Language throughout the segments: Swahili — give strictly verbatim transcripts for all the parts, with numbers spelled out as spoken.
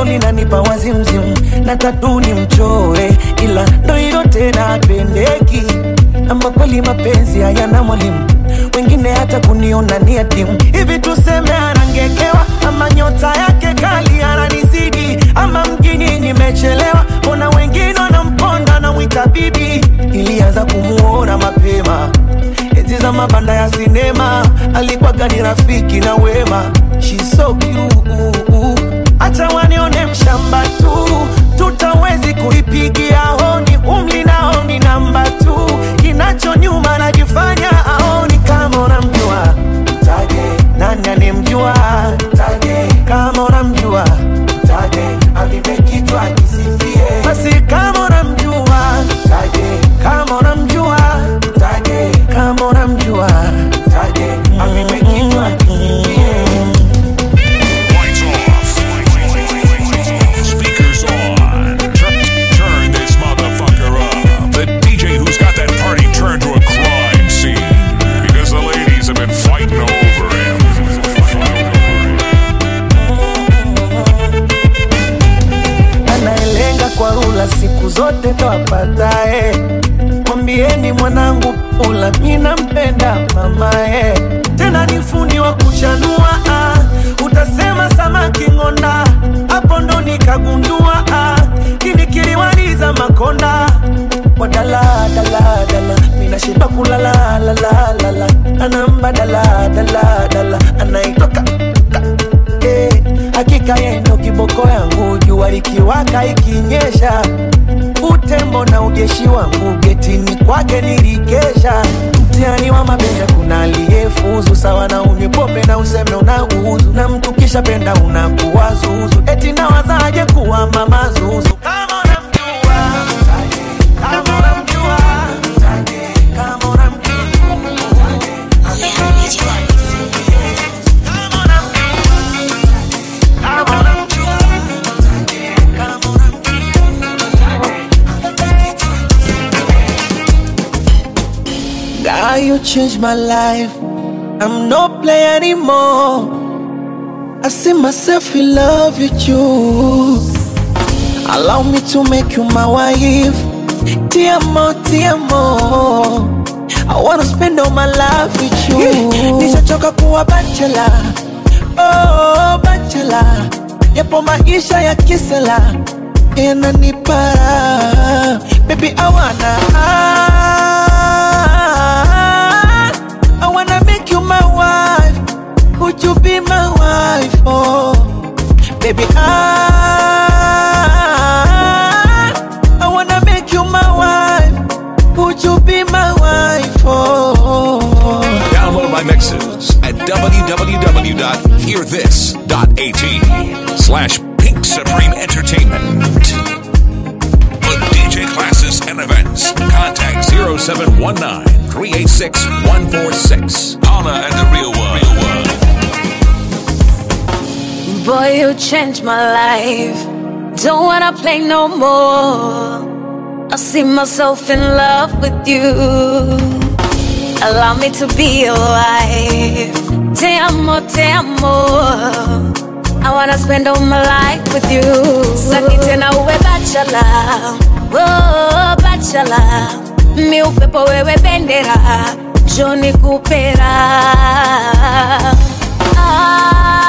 linanipa wazimzimu, na tatu ni mchore, ila ndo hilo tena pendeki. Ama kweli mapenzi hayana mwalimu, wengine hata kuniona ni adimu. Hivi tuseme anangekewa, ama nyota yake kali ananizidi, ama mjini nimechelewa, ona wengine wanamponda na mwita bibi. Ilianza kumuona mapema enzi za mabanda ya sinema, alikuwa gani rafiki na wema. She's so cute, acha wanione mshamba tu, tutawezi kuipigia honi. Umli nao ni namba tu, kinacho nyuma najifanya aoni. Kama unamjua mtaje, nani anemjua mtaje. Kama unamjua mtaje, avipe kichwa kisifie. Basi kama unamjua mtaje, kama unamjua mtaje. Kama unamjua mtaje, avipe kichwa kisifie. Siku zote tawapatae, mwambieni mwanangu ula mina mpenda mamae. Tena ni fundi wa kuchanua, ah, utasema samaki ngonda. Hapo ndo nikagundua, ah, kinikiliwaliza makonda. Wadala, dala, dala, mina shiba kulala, la, la, la, la. Anamba dala, dala, dala, anaitoka eh, hakika yendo kiboko yangu. Jua likiwaka ikinyesha, utembo na ujeshi wangu getini kwake nilikesha. Mtihani wa mapenzi kuna aliyefuzu, sawa na unywe pombe na useme unauzu, na mtu kisha penda unakuwa zuzu, eti na wazaje kuwa mama zuzu. Kama unamjua kama unamjua kama unamjua God, you changed my life. I'm no player anymore. I see myself in love with you. Allow me to make you my wife. Ti amo, ti amo. I wanna spend all my life with you. Nishachoka kuwa bachelor, oh bachelor. Yapo maisha ya kisela yananipara. Baby I wanna I wanna make you my wife. Would you be my wife? Oh, baby, I I wanna make you my wife. Would you be my wife? Oh, download my mixes at w w w dot hear this dot a t slash Pink Supreme Entertainment. For D J classes and events, contact zero seven one nine, three eight six, one four six. Paula and the Real One. Real One. Boy, you changed my life. Don't wanna play no more. I see myself in love with you. Allow me to be your wife. Te amo, te amo. I wanna spend all my life with you. Saki tena uwe bachelor, oh bachelor. Mi upepo wewe bendera, Johnny Coopera. Ah,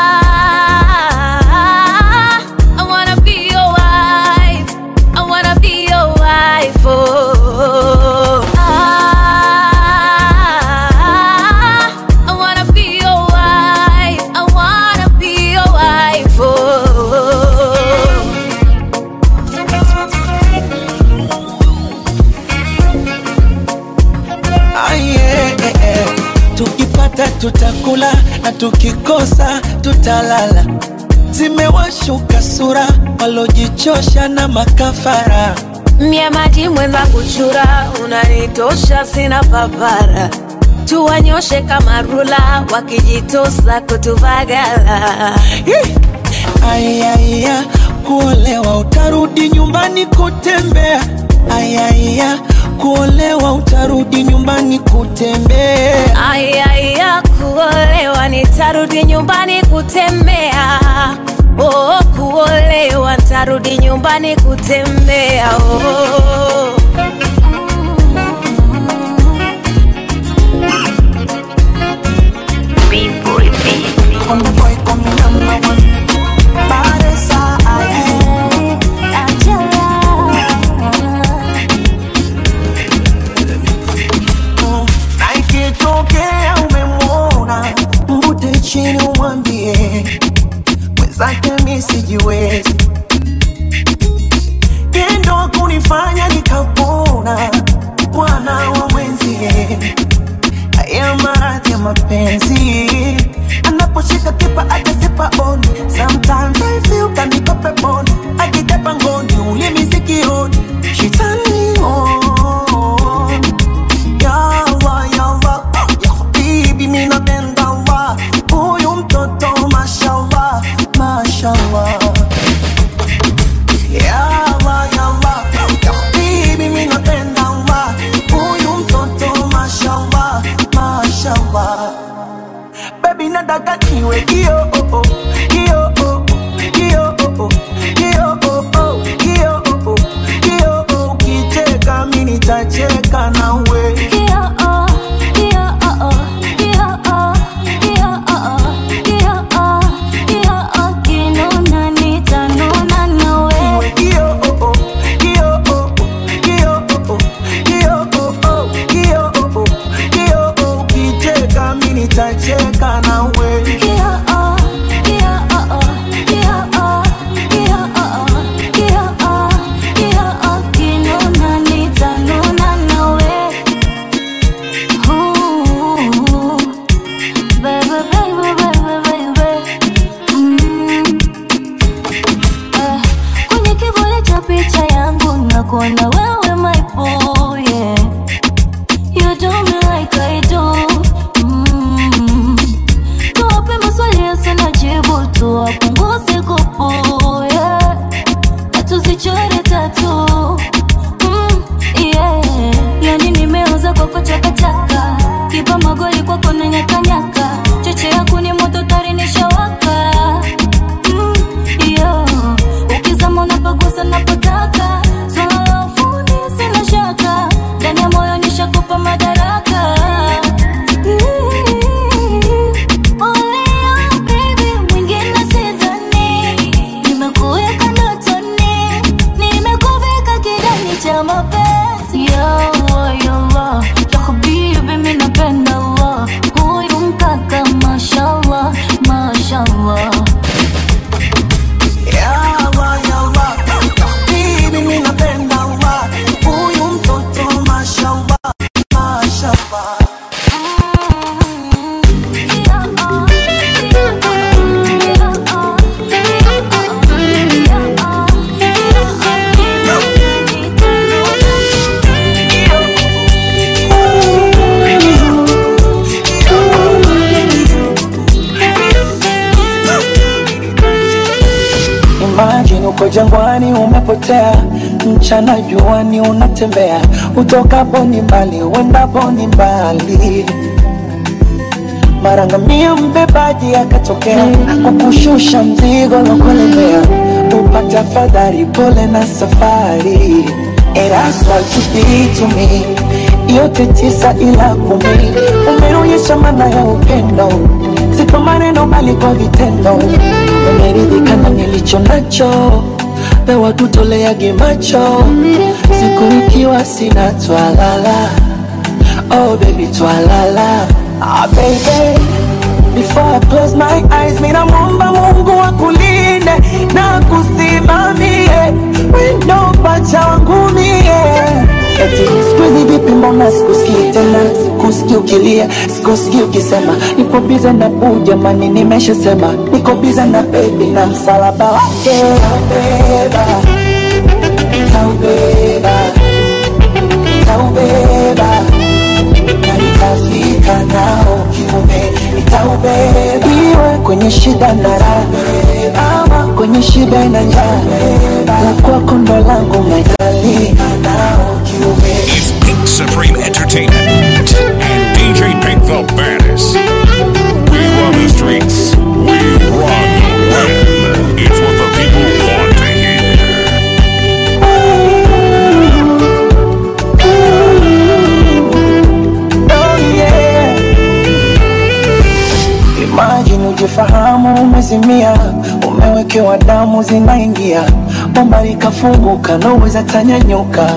I wanna be your wife. I wanna be your wife. Oh, ah, I wanna be your wife. I wanna be your wife. Oh. Tukipata tutakula na tukikosa tutalala. Zimewashuka sura walojichosha na makafara. Mie maji mwenza kuchura, unanitosha sina papara. Tuwanyoshe kama rula, wakijitosa kutuvagala. Ayaya, kuolewa utarudi nyumbani kutembea. Ayaya, kuolewa utarudi nyumbani kutembea. Ayaya, kuolewa nitarudi nyumbani kutembea. oh, kuolewa tarudi nyumbani kutembea oh. B-boy baby, on the boy coming number one. Baresa aye, Angela. Na ikitokea umemwona, mbute chini umwambie mwenzake mimi sijiwezi, kendo kunifanya nikapona mwana wa mwenzie. Haya maradhi ya mapenzi, anaposhika kipa atasipa on. Sometimes I feel kaniko peponi, akitepa ngoni ulimi sikioni. She turn me on. Ya Allah, ya Allah, ya habibi mimi napenda Allah. Huyu mtoto mashallah, mashallah. Ya Allah, ya Allah, ya habibi mimi napenda Allah. Huyu mtoto mashallah, mashallah. Baby nataka niwe kio oh oh, kio oh oh, kio oh oh, kio oh oh, kio oh oh, kio oh. Ukicheka mimi nitacheka nawe. Kio oh, kio oh oh, kio oh, kio oh oh, kio oh, kio oh. Kinuna nitanuna nawe. Niwe kio oh oh, kio oh oh, kio oh oh, kio oh oh, kio oh oh, kio oh. Ukicheka mimi nitacheka nawe. Kio oh, kio oh oh, kio oh, kio oh oh, kio oh, kio oh. Kinuna nitanuna nawe. Ooh, baby, baby, baby, baby. Mm. Eh, kwenye kivuli cha picha yangu nakuona wewe my boy, yeah. You do me like I do. Mm. Tuwape maswali yasina jibu, tuwapunguze kupu, yeah. Na tuzichore tatu. Mm, yeah. Yani nimeoza kwako chakachaka, kipa magoli kwako na nyaka nyaka. Cheche yaku ni moto tari nishawaka. Mm, yeah. Ukizama unapagusa napotaka. Swala la ufundi sina shaka, ndani ya moyo nishakupa madaraka. Olea baby, mwingine sidhani. Nimekuweka ndotoni, nimekuvika kidani cha mapenzi. Ya Allah, ya Allah, ya habibi mimi napenda Allah. Huyu mkaka mashallah, mashallah. Ya Allah, ya Allah, ya habibi mimi napenda Allah. Huyu mtoto mashallah, mashallah. Imagine uko jangwani umepotea, mchana juani unatembea, utokapo ni mbali, uendapo ni mbali. Marangamia mbebaji akatokea, kukushusha mzigo na kulemea, upata fadhari pole na safari. And that's what you did to me, yote tisa ila kumi. Umeonyesha maana ya upendo, si kwa maneno bali kwa vitendo. Umeridhika na nilicho nacho, pewa tutoleage macho, siku ikiwa sina twalala. Oh baby twalala. Ah baby, before I close my eyes, mina muomba Mungu akulinde na kusimamie, wendo pacha wangu mie. Eti sikuizi vipi mbona sikusikii tena, sikusikii ukilia, sikusikii ukisema niko bize na buu, jamani nimeshasema niko bize na baby na msalaba wake. Taubeba, taubeba, taubeba, na nitafika nao kiume, nitaubeba. Iwe kwenye shida na raha, ama kwenye shida na njaa, la kwako ndo langu nitafika nao kiume. It's Pink Supreme Entertainment and D J Pink the baddest. We run the streets, we run the web. It's umezimia, umewekewa damu zinaingia, bomba likafunguka, naweza tanyanyuka.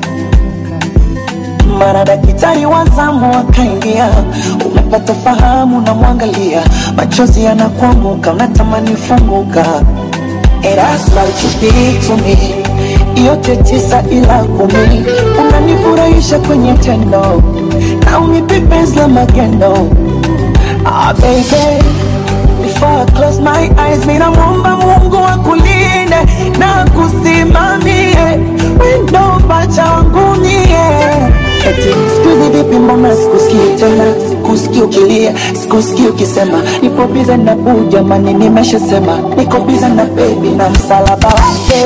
Mara daktari wa zamu akaingia, umepata fahamu na mwangalia, machozi yanakuanguka, unatamani funguka. And that's what you did to me. Yote tisa ila kumi, unanifurahisha kwenye tendo, na unipe penzi la magendo. Ah baby, before I close my eyes, mina muomba Mungu akulinde na kusimamie, wendo pacha wangu nie. Eti sikuzi vipi mbona sikusikii tena, sikusikii ukilia, sikusikii ukisema nipo biza na buu, jamani nimeshasema niko biza na baby na msalaba wake.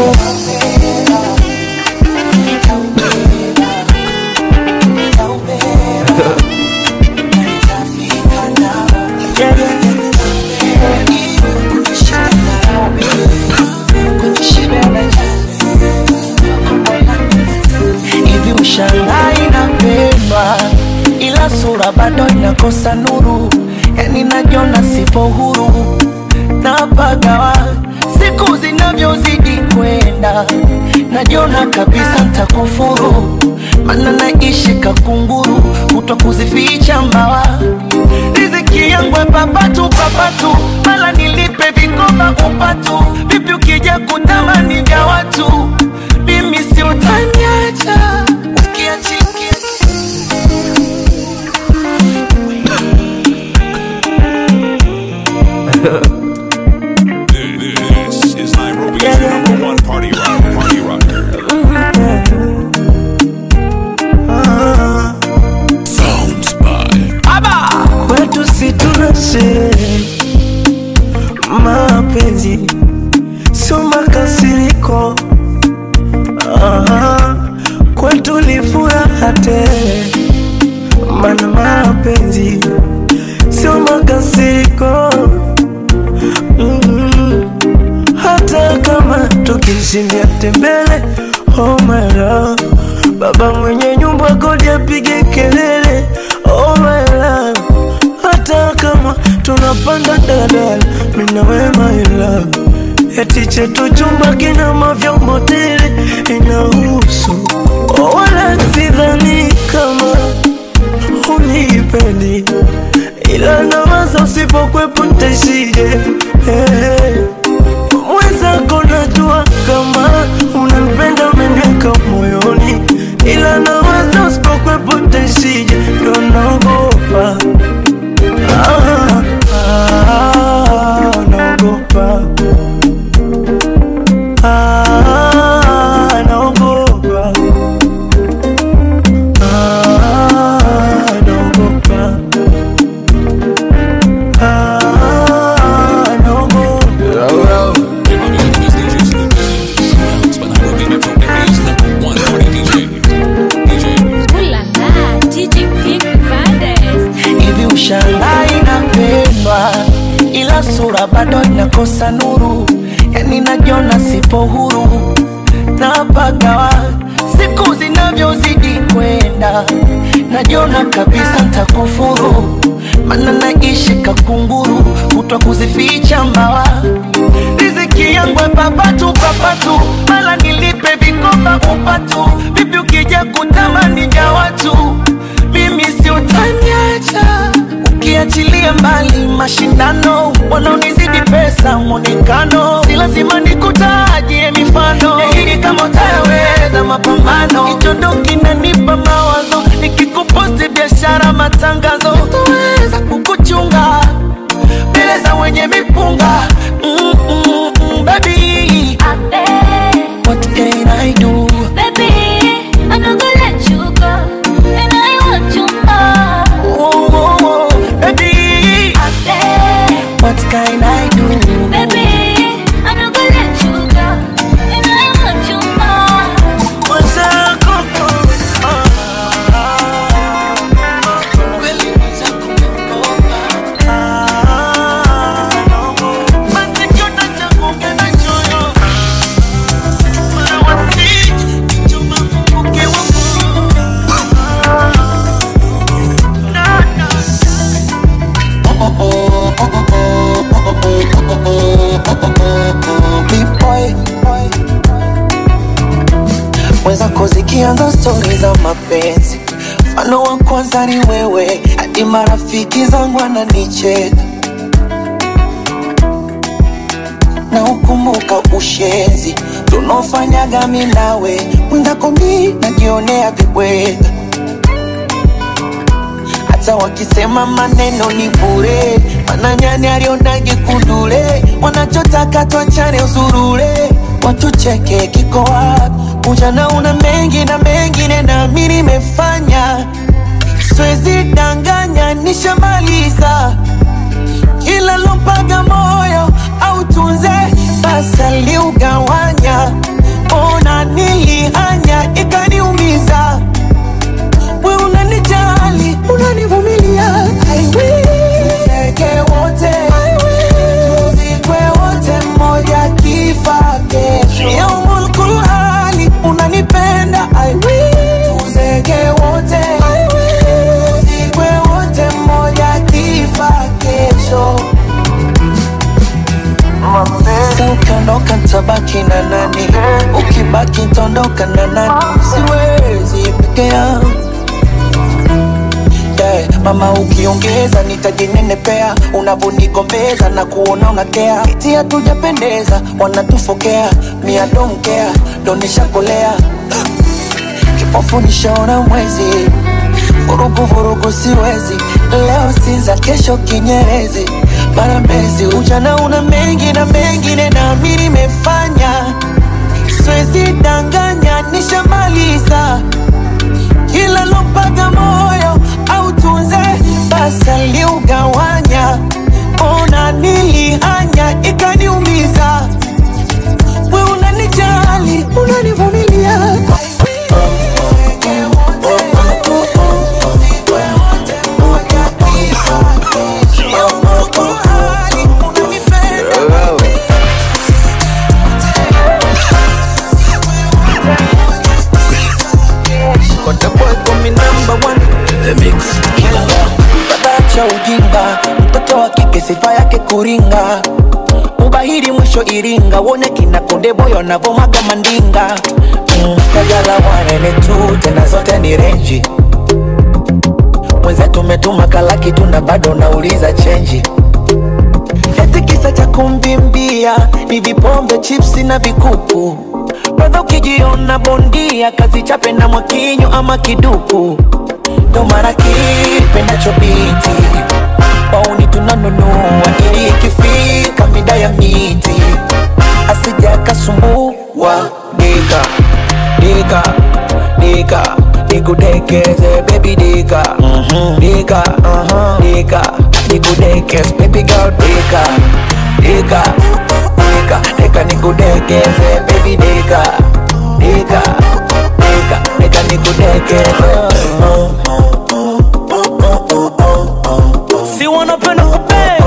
Hivi ushangai napendwa, ila sura bado inakosa nuru, yani najiona sipo huru, napagawa siku zinavyozidi kwenda, najiona kabisa nitakufuru, maana naishi kakunguru, kutokuzificha mbawa. Riziki yangu papatu papatu, mala nilipe vikoba upatu, vipi ukija kutamani vya watu, mimi si utaniacha ukiachiki. This is Nairobi's number one party rocker. Party rocker. Sounds by Aba kwetu si tunashe mapenzi, sio makasiriko. Aha, kwetu ni furaha tele, maana mapenzi sio makasiriko. Mm-hmm. Hata kama tukishindia tembele, oh my love, baba mwenye nyumba kodi apige kelele, oh my love. Hata kama tunapanda daladala, mimi na wewe my love, eti chetu chumba kina mavyombo tele inahusu, oh wala sidhani kama unipendi, ila nawaza usipokwepo nitaishije. Hey, mwenzako najua kama unanipenda, umeniweka moyoni, ila nawaza usipokwepo nitaishije, ndo naogopa. Ah, ah, naogopa. Ah, naogopa. Ah, naogopa. Ah, naogopa. hivi ushangai napendwa, ila sura bado inakosa nuru, yani najiona sipo huru, napagawa siku zinavyozidi kwenda, najiona kabisa nitakufuru, maana naishi kakunguru, kutokuzificha mbawa. Riziki yangu papatu papatu, mala nilipe vikoba upatu, vipi ukija kutamani vya watu, mimi si utaniacha ukiachilia mbali mashindano, wanaonizidi pesa mwonekano, si lazima nikutajie mifano, hili kama utayaweza mapambano, hicho ndo kinanipa mawazo, nikikuposti biashara matangazo, sitoweza kukuchunga mbele za wenye mipunga. mm -mm -mm, baby, what can I do? Baby, I'm not gonna let you go, and I want you more. Oh, oh, oh, baby, what can I do? Baby, I'm not gonna let you go, and I want you more. Mwenzako, ah, ah, ah, tukianza stori za mapenzi, mfano wa kwanza ni wewe, hadi marafiki zangu wananicheka. Na ukumbuka ushenzi tunofanyaga mimi nawe, mwenzako mimi najionea vibweka. Hata wakisema maneno ni bure, mananyani alionage kundule, wanachotaka tuachane usurure, watucheke kiko wapi? Ujana una mengi na mengine na mimi nimefanya, siwezi danganya nishamaliza. Kila lompaga moyo au tunze basi ugawanya, ona nilihanya ikaniumiza. We unanijali, unanivumilia, I will tuzeke wote, I will tuzikwe wote mmoja kifa kesho. Yaumul kulhali, unanipenda, I will tuzeke wote, I will tuzikwe wote mmoja kifa kesho. Sa ukiondoka nitabaki na nani? Ukibaki nitaondoka na nani? Siwezi peke yangu. Yeah, mama ukiongeza nitajinenepea, unavonigombeza na kuona unakea. Eti hatujapendeza, wanatufokea, mi I don't care, ndo nishakolea. Kipofu nishaona mwezi, vurugu vurugu siwezi, leo Sinza kesho Kinyerezi, mara Mbezi. Ujana una mengi na mengine na mimi nimefanya, siwezi danganya nishamaliza. Kila lompaga moyo au tunze basi ugawanya, ona nilihanya ikaniumiza. We unanijali, unanivumilia, ujinga, mtoto wa kike sifa yake kuringa. Ubahiri mwisho Iringa, wone kina Konde Boy wanavomaga mandinga. Mm, kajala wanene tu, tena zote ni renji. Mwenze tumetuma kalaki tuna bado nauliza chenji. Eti kisa cha kumbimbia, ni vipombe chipsi na vikuku. Brother ukijiona bondia, kazi chape na mwakinyo ama kiduku. Ndo mara kipenda chobiti, wauni tunanunua ili ikifika mida ya miti asija kasumbua. Dika, dika, dika, nikudekeze baby dika. mm-hmm. Dika, uh-huh. Dika, nikudekeze baby girl dika. Dika, dika, dika, nikudekeze baby dika. Dika, dika, dika, nikudekeze. uh-huh. Si wanapenda kupe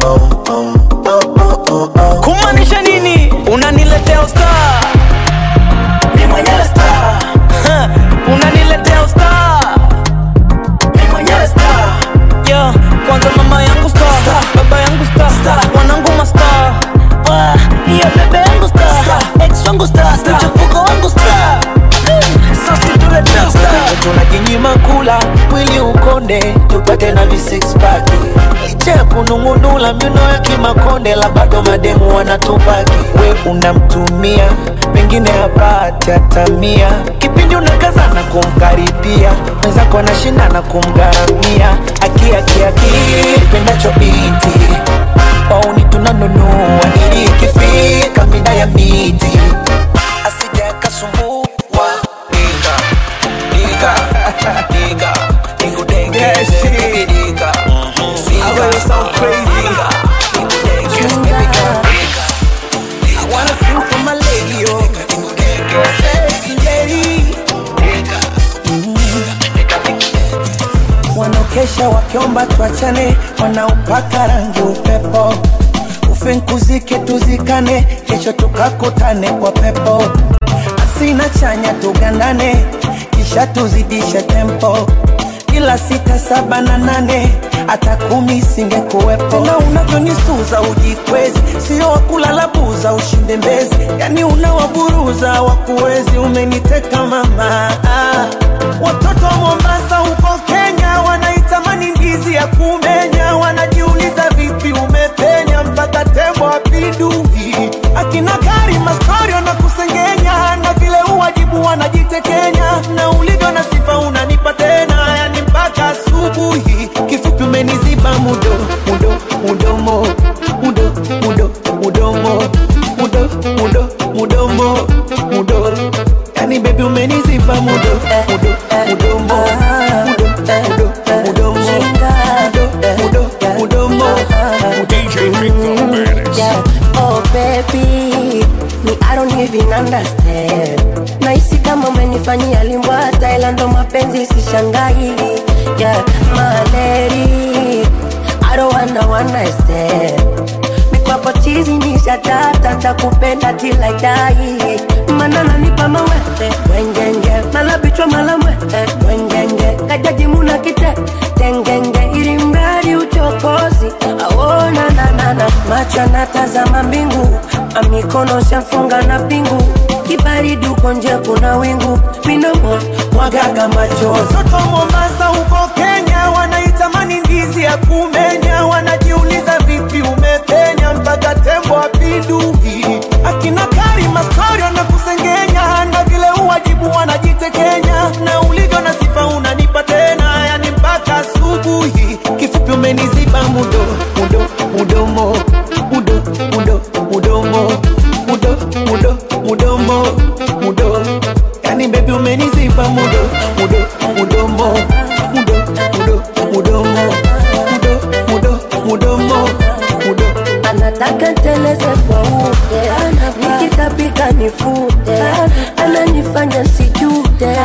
kumanisha nini? Unaniletea star, mimi mwenyewe star. Unaniletea star, mimi mwenyewe star. Yeah, kwanza mama yangu star, baba yangu star, star. Wanangu ma star, wah, hiyo bebe yangu star, ex wangu star, mchapuko wangu star. Sasa tuletea star, tunajinyima kula mwili ukonde, tupate na vi six pack. Licha kunungunula miono ya kimakonde, la bado mademu wanatupaki. We unamtumia, mengine hapati atamia. Kipindi unakaza na kumkaribia, mwenzako anashinda na kumgaramia. Aki aki aki, pendacho binti, wauni tunanunua ili ikifika mida ya miti asija kasumbua. Dika, dika, dika, nikudekeze baby dika. I really sound crazy. Nikudekeze baby girl dika. I wanna sing for my lady, oh. Sexy lady. Wanokesha wakiomba tuachane, wanaupaka rangi upepo. Ufinkuzike tuzikane, kesho tukakutane kwa pepo. Asina chanya tugandane, kisha tuzidishe tempo. Kila sita saba na nane, hata kumi singekuwepo. Na unavyonisuza ujikwezi, sio wakulala buza ushinde mbezi. Yani unawaburuza wakuwezi, umeniteka mama. Watoto wa Mombasa huko Kenya wanaitamani ndizi ya kumenya. Wanajiuliza vipi umepenya mpaka tembo apidui. Akina Karima story wanakusengenya, na vile uwajibu wanajitekenya. Na ulivyo na sifa unanipa tena, yani mpaka asubuhi. Kifupi umeniziba mudo, mudo, mudomo. Mudo, mudo, mudomo. Mudo, mudo, mudomo. Mudo, yani baby umeniziba mudo, mudo, mudomo. Mudo, mudo, mudomo. Mudo, mudo, mudomo. D J Rico Manis. Yeah, oh baby, me I don't even understand. Naisi kama umenifanyia limbwa Thailand, ndo mapenzi sishangai. Yeah, my lady, I don't wanna wanna stand. Mikwapo chizi nisha tata, takupenda till I die. Manana nipa mawete, wengenge, malabichwa malamwete, wengenge. Kajaji muna kite, tengenge, ilimradi uchokozi. Aona na na na, macho natazama mbingu, amikono shafunga na pingu. Kibaridi uko nje kuna wingu, minomo mwagaga machozi. Watoto Mombasa huko Kenya wanaitamani ndizi ya kumenya. Wanajiuliza vipi umepenya mpaka tembo apidui. Akina Karima story wanakusengenya, na vile uwajibu wanajitekenya. Na ulivyo na sifa unanipa tena, yani mpaka asubuhi. Kifupi umeniziba mudo, mudo, mudomo. Mudo, mudo, mudomo. Mudo, mudo, mudomo. Mudo, yani baby umeniziba mudo, mudo, mudomo. Mudo, mudo, mudomo. Mudo, mudo, mudomo. Mudo. Anataka teleze kwa ute, nikitapika nifute, ananifanya sijute.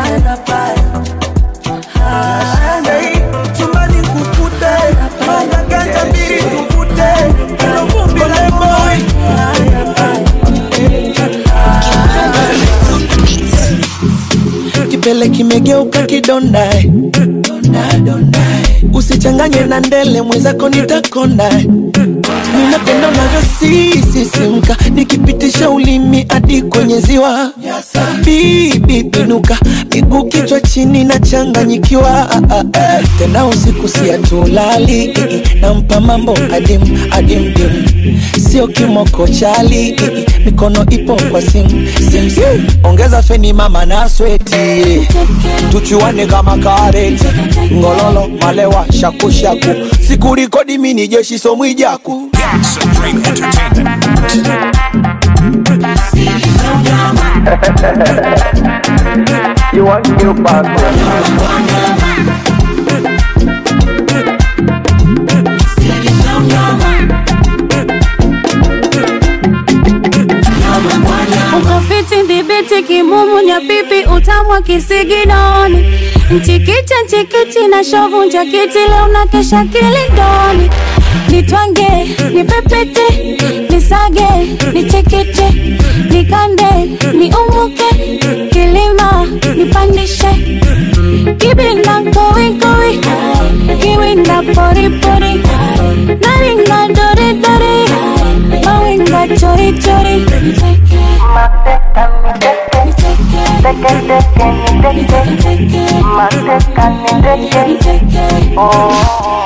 Say, chumbani kukute, manga ganja mbili tuvute. Kilo vumbi la boy. Kipele kimegeuka kidondae, usichanganye na ndele mwenzako nitakondae. Ninapenda unavyo sisisimka, nikipitisha ulimi hadi kwenye ziwa. Bibi pinuka, miguu kichwa chini na changanyikiwa. Tena usiku siatulali, nampa mambo adim, adim dim. Sio kimoko chali, mikono ipo kwa sim, sim sim. Ongeza feni mama na sweti, tuchuane kama kareti. Ngololo, malewa, shaku shaku, siku rikodi mini jeshi so mwijaku. Supreme Entertainment. You want new passport? Ukafiti ndibiti kimumu nyapipi utamwa kisiginoni. Nchikicha nchikichi na shovu njakiti leo na kesha kilindoni. Nitwange, nipepete, nisage, nichekeche, nikande, niumuke, kilima, nipandishe. Kibinda kowi kowi, kiwinda pori pori, naringa dori dori, mawinga chori chori. Mateka niteke, teke teke niteke, mateka niteke, oh.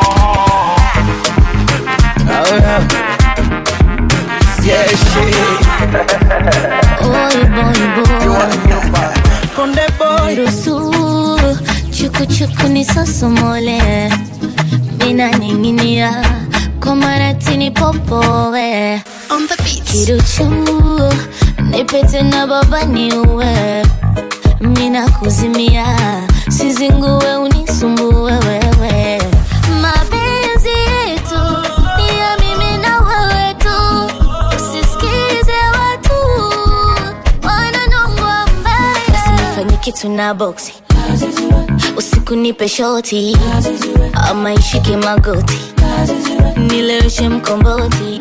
Oh yeah, yeah shit. Boy boy boy, Konde boy. rusu, chuku chuku ni sosomole. Mina ninginia, komaratini popowe. On the beat. Kiruchu, nipete na baba niuwe. Mina kuzimia, sizinguwe unisumbue wewe. Mapenzi yetu ni ya mimi na wewe tu. Usisikize watu wananongwa mbaya. Usinifanye kitu na boxi, usiku nipe shoti, ama ishike magoti, nileweshe mkomboti.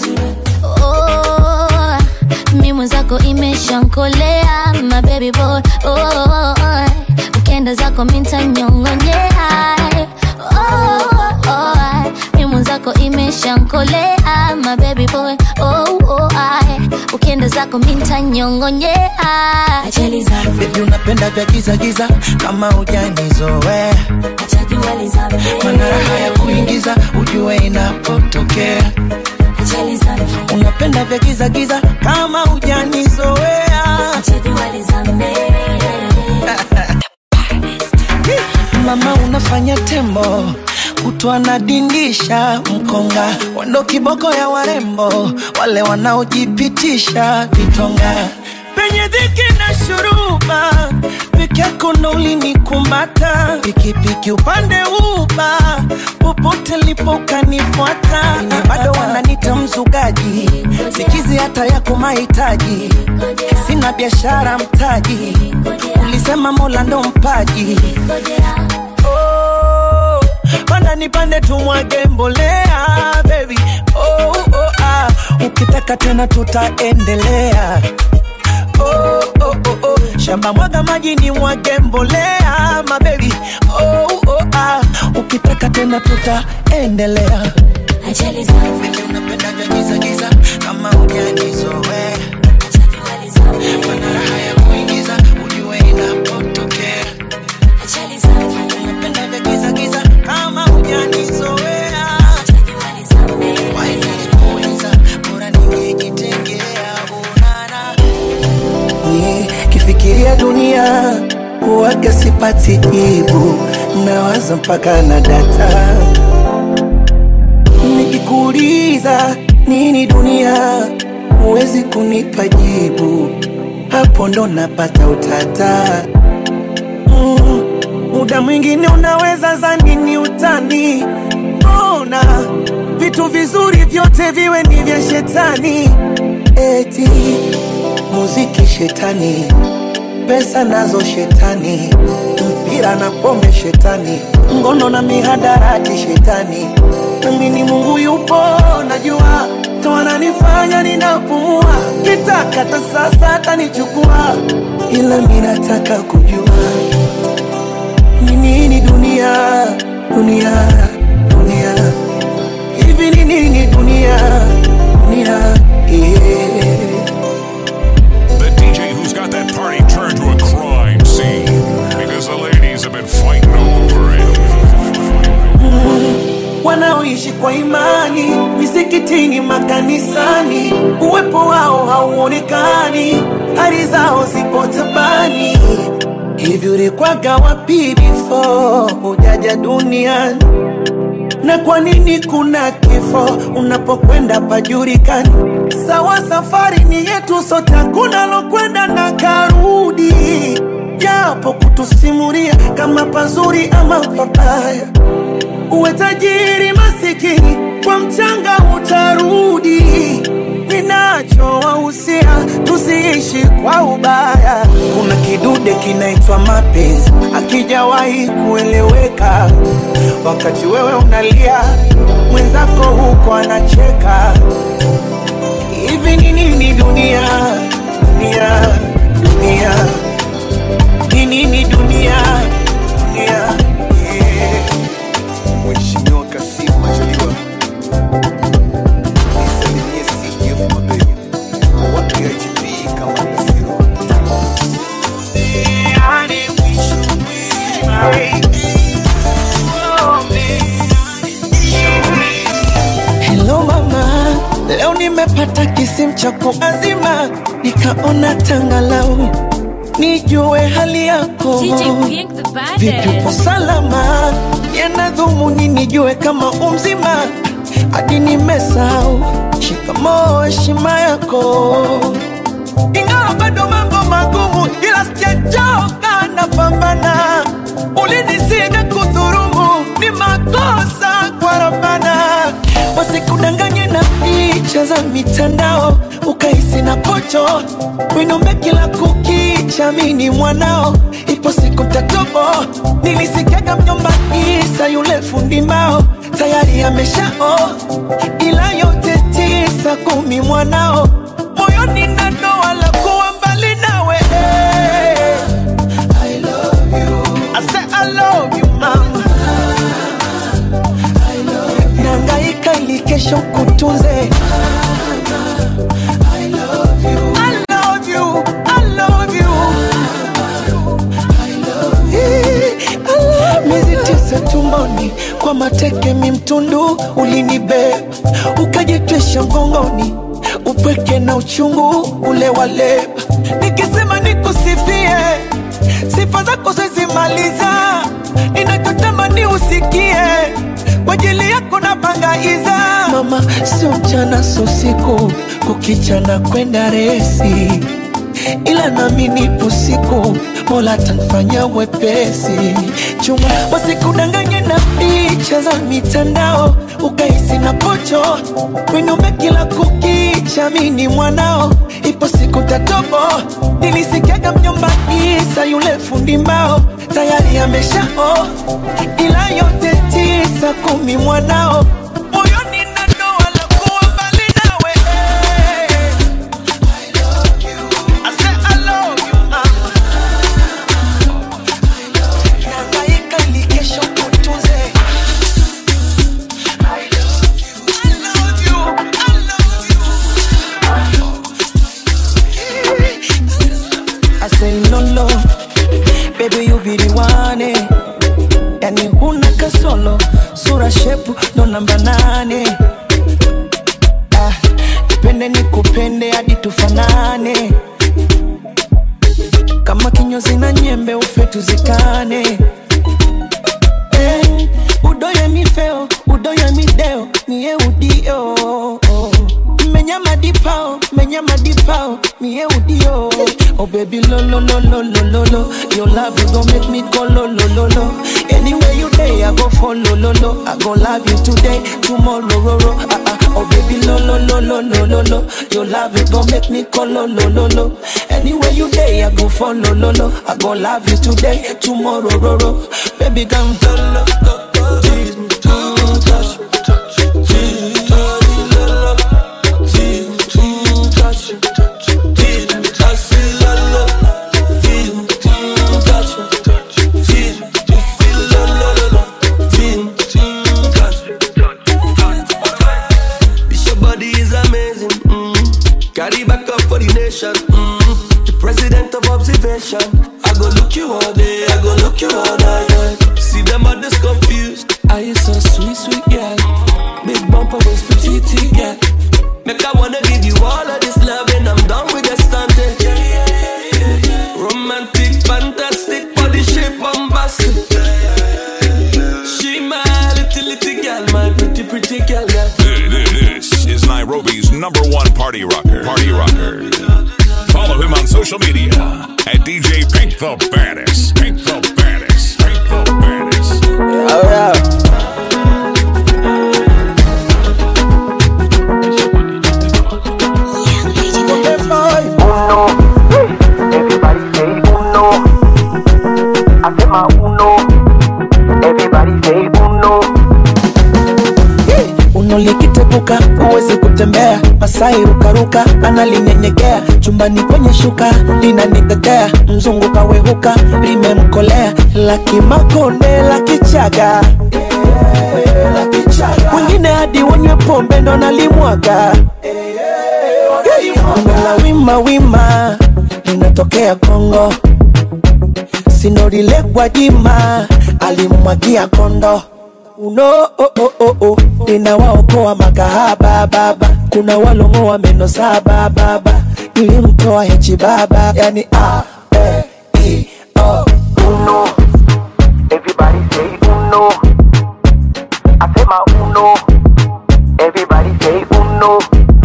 Oh, mi mwenzako imeshankolea, my baby boy. Oh, ukenda zako minta nyongonyea. Oh, oh, imeshankolea my baby boy. Oh oh I ukienda zako minta nyongonyea. Ajali zangu baby unapenda vya giza giza kama hujanizoea. acha jua lizame. Mana raha ya kuingiza ujue inapotokea. Ajali zangu unapenda vya giza giza kama hujanizoea. acha jua lizame. Mama unafanya tembo kutwa na dindisha mkonga, wando kiboko ya warembo wale wanaojipitisha vitonga. Penye dhiki na shuruba peke yako ndo ulinikumata, pikipiki upande uba popote lipo kanifuata. Bado wananita mzugaji, sikizi hata yako mahitaji, sina biashara mtaji, ulisema Mola ndo mpaji. Oh, panda nipande tumwage mbolea baby. Oh, oh, ah, ukitaka tena tutaendelea. Oh, oh, oh, oh, shamba mwaga maji ni mwage mbolea my baby. Oh, oh, ah, ukitaka tena tutaendelea. Ajali zangu baby unapenda vya giza giza kama hujanizoea. Mana raha ya kuingiza ujue inapotokea. Ajali zangu unapenda vya giza giza kama hujanizoea. Why nilikuuliza bora ningejitengea unana. Nye kifikiria dunia huwaga sipati jibu, nawaza mpaka na data. Nikikuuliza nini dunia huwezi kunipa jibu, hapo ndo napata utata. Mm, muda mwingine unaweza zani ni utani, ona vitu vizuri vyote viwe ni vya shetani. Eti muziki shetani, pesa nazo shetani, mpira na pombe shetani, ngono na mihadarati shetani. Namini Mungu yupo najua, toana nifanya ninapumua, kitaka ta sasa atanichukua, ila minataka kujua ni nini dunia, dunia, dunia. Hivi ni nini dunia, dunia, yeah. The D J who's got that party turned to a crime scene because the ladies have been fighting over him. Wanaoishi kwa imani misikitini, makanisani, uwepo wao hauonekani, hali zao zipo tabani. Hivi ulikwaga wapi before hujaja duniani? Na kwa nini kuna kifo unapokwenda pajulikani? Sawa safari ni yetu sote, hakuna lokwenda na karudi, japo kutusimulia kama pazuri ama papaya. Uwe tajiri masikini kwa mchanga utarudi, ninachowahusia tusiishi kwa ubaya. Kuna kidude kinaitwa mapenzi, akijawahi kueleweka, wakati wewe unalia mwenzako huko anacheka. Hivi ni nini dunia, dunia, dunia, ni nini dunia, dunia, yeah. Mheshimiwa Kassim Majaliwa nisalimie C D F mabegi watu ya G P kama Nasiro. Hello mama, leo nimepata kisimu chako azima, nikaona tangalau nijue hali yako. Vipi upo salama? Yana dhumuni nijue kama umzima, hadi nimesahau shikamoo heshima yako. Ingawa bado mambo magumu, ila sijachoka napambana. Ulinisiga kudhurumu, ni makosa kwa Rabbana. Wasikudanganye na picha za mitandao, ukahisi na pocho winombe kila kukicha, mini mwanao ipo siku tatobo. Nilisikiaga mjomba Isa yule fundi mbao tayari ameshao, ila yote tisa kumi mwanao moyoni na doa la kuwa mbali nawe. I love you, I say I love you mama, I love you. Nangaika ili kesho kutunze. I love you, I love you, I love you, I love you. Miezi tisa tumboni kwa mateke mimtundu ulinibeba ukajitwisha mgongoni upweke na uchungu ule waleba. Nikisema nikusifie sifa zako zizimaliza, ninachotamani usikie kwa ajili yako na bangaiza. Mama sio mchana sio usiku kukichana kwenda resi, ila nami nipo siku Mola tanifanya wepesi. Chuma wasikudanganye na picha za mitandao ukaisi na pocho winume kila kukicha mini mwanao. Ipo siku tatobo nilisikiaga mjomba Isa yule fundi mbao tayari ameshao, ila yote tisa kumi mwanao moyoni na doa la kuwa mbali nawe. I love you, I say I love you, mama. I love you, nangaika ili kesho kutunze. I love you, I love you, I love you. I say no no, baby you be the one, eh. Yani huna kasolo, sura shepu no namba nane. Ah, nipende nikupende hadi tufanane, kama kinyozi na nyembe ufe tuzikane. Eh, udoye mi feo, udoye mi deo, miye udio. Menyama dipao, menyama dipao, miye udio. Oh baby lo lo lo lo lo lo lo, your love you gon' make me go lo lo lo lo. Anywhere you day I go follow lo lo, I gon' love you today, tomorrow ro ro. Ah ah. Oh baby lo lo lo lo lo lo lo, your love you gon' make me go lo lo lo lo. Anywhere you day I go follow lo lo, I gon' love you today, tomorrow ro ro. Baby come lo lo lo, tease me, touch me, touch me, tease me, lo lo, tease me, touch me, tease me, touch me. Carry back up for the nation, mm. The president of observation. I go look you all day, I go look you all night. See them others confused. Are you so sweet, sweet girl? Big bumper with petite girl. Make I wanna give you all of this love and I'm done with the stunting. Romantic, fantastic, body shape bombastic. She my little little girl, my pretty pretty girl. This is Nairobi's number one party rocker. Party rocker. Follow him on social media at D J Pink the Baddest. Pink the Baddest. Pink the Baddest. Oh yeah. Uno, everybody say uno. I say my uno. Everybody say uno. Uno likitepuka uwezi kutembea, Masai rukaruka analinyenyekea, chumbani kwenye shuka linanitetea, mzungu kawehuka limemkolea, laki makonde laki chaga, wengine hadi wanywe pombe ndo nalimwaga. La wima wima linatokea Kongo, sinorile kwa jima alimwagia kondo. Uno oh oh oh oh, ninawaokoa makahaba baba, kuna walongoa meno saba baba, nilimtoa hechi baba, yani a e i o. Uno, everybody say uno. I say my uno. Everybody say uno.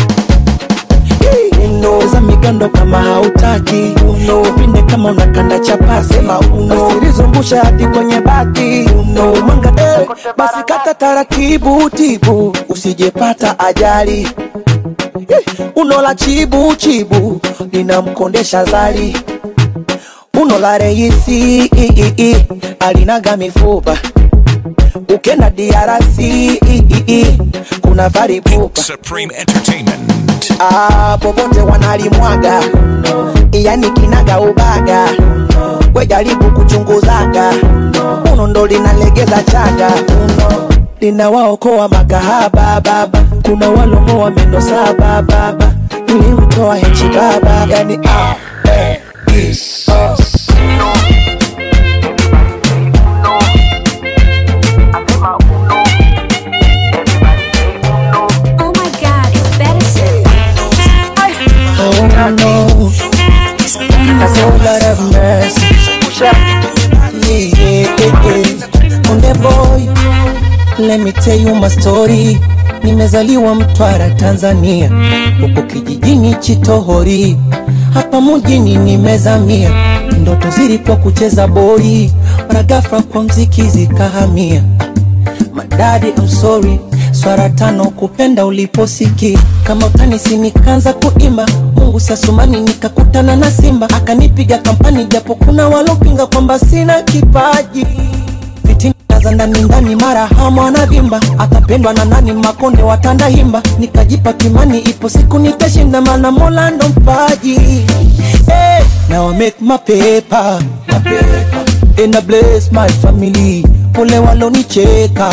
Uno za migando kama hautaki, uno pinde kama unakanda chapasi, sema uno usirizumbusha hadi kwenye bati, uno manga eh, basi kata taratibu tibu usijepata ajali. Uno la chibu chibu linamkondesha zali, uno la reisi i i i alinaga mifupa, ukenda D R C i i i kuna vari pupa. Supreme Entertainment. Ah, popote wanalimwaga, yani kinaga ubaga, we jaribu kuchunguzaga, uno ndo linalegeza chaga, uno linawaokoa makahaba baba, kuna walongoa meno saba baba, nilimtoa hechi baba, yani ah, eh, is, oh. Oh no, that's a lot of mercy. Yeah, yeah, yeah, yeah. On the boy, let me tell you my story. Nimezaliwa Mtwara, Tanzania, huko kijijini Chitohori. Hapa mjini nimezamia, ndoto zilikuwa kucheza boli, mara ghafla kwa mziki zikahamia. My daddy, I'm sorry, swara tano kupenda uliposiki. Kama utanisi nikaanza kuimba, Mungu sasumani nikakutana na simba, akanipiga kampani japo kuna walopinga kwamba sina kipaji. Fitina za ndani ndani mara hamu anavimba, atapendwa na nani makonde watanda himba. Nikajipa kimani ipo siku nitashinda, maana Mola ndo mpaji. Hey, now I make my paper, my paper. And I bless my family, pole walonicheka,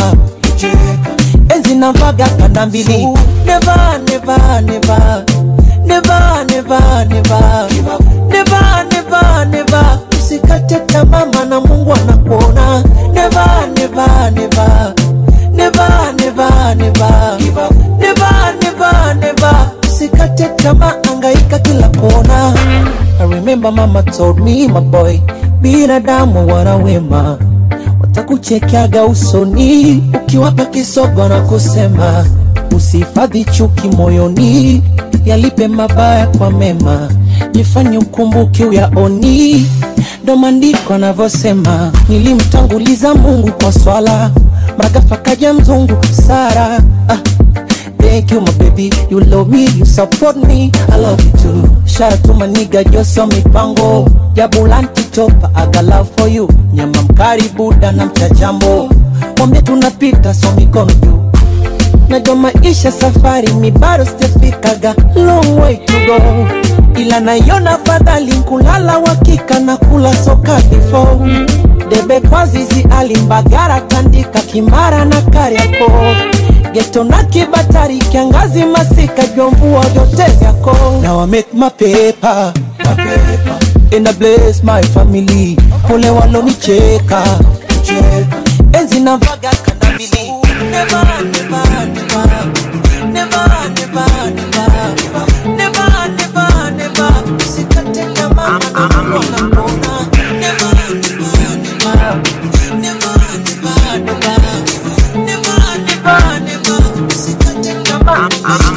enzi na vaga kanda mbili. Never, never, never, never, never, never, never, never, never. Usikate tamaa maana Mungu anakuona. Never, never, never, never, never, never, never, never, never. Usikate tamaa, angaika kila kona. I remember mama told me, my boy, binadamu wana wema, watakuchekeaga usoni ukiwapa kisogo na kusema. Usihifadhi chuki moyoni, yalipe mabaya kwa mema, jifanye ukumbuke uyaoni. Ndo maandiko yanavyosema, nilimtanguliza Mungu kwa swala, mara ghafla kaja mzungu Sara. ah. Thank you my baby, you love me, you support me, I love you too. Shout out to my nigga Joso Mipango, Jabulanti Chopa, I got love for you. Nyama mkari buda na mchachambo, mwambie tunapita so mikono juu. Najua maisha safari mi bado sijafikaga, long way to go, ila naiona fadhali kulala wakika na kula soka before. Debe kwa zizi alimbagara tandika Kimara na Kariako, geto na Kibatari kiangazi masika jomvua vyote vyako. Now I make my paper, my paper. And I bless my family, pole walonicheka, enzi na vaga kanda mbili. Never, never, never, never, never, never, never, never, never. Usikate tamaa maana Mungu anakuona. Never, never, never, never, never, never, never, never. Usikate tamaa.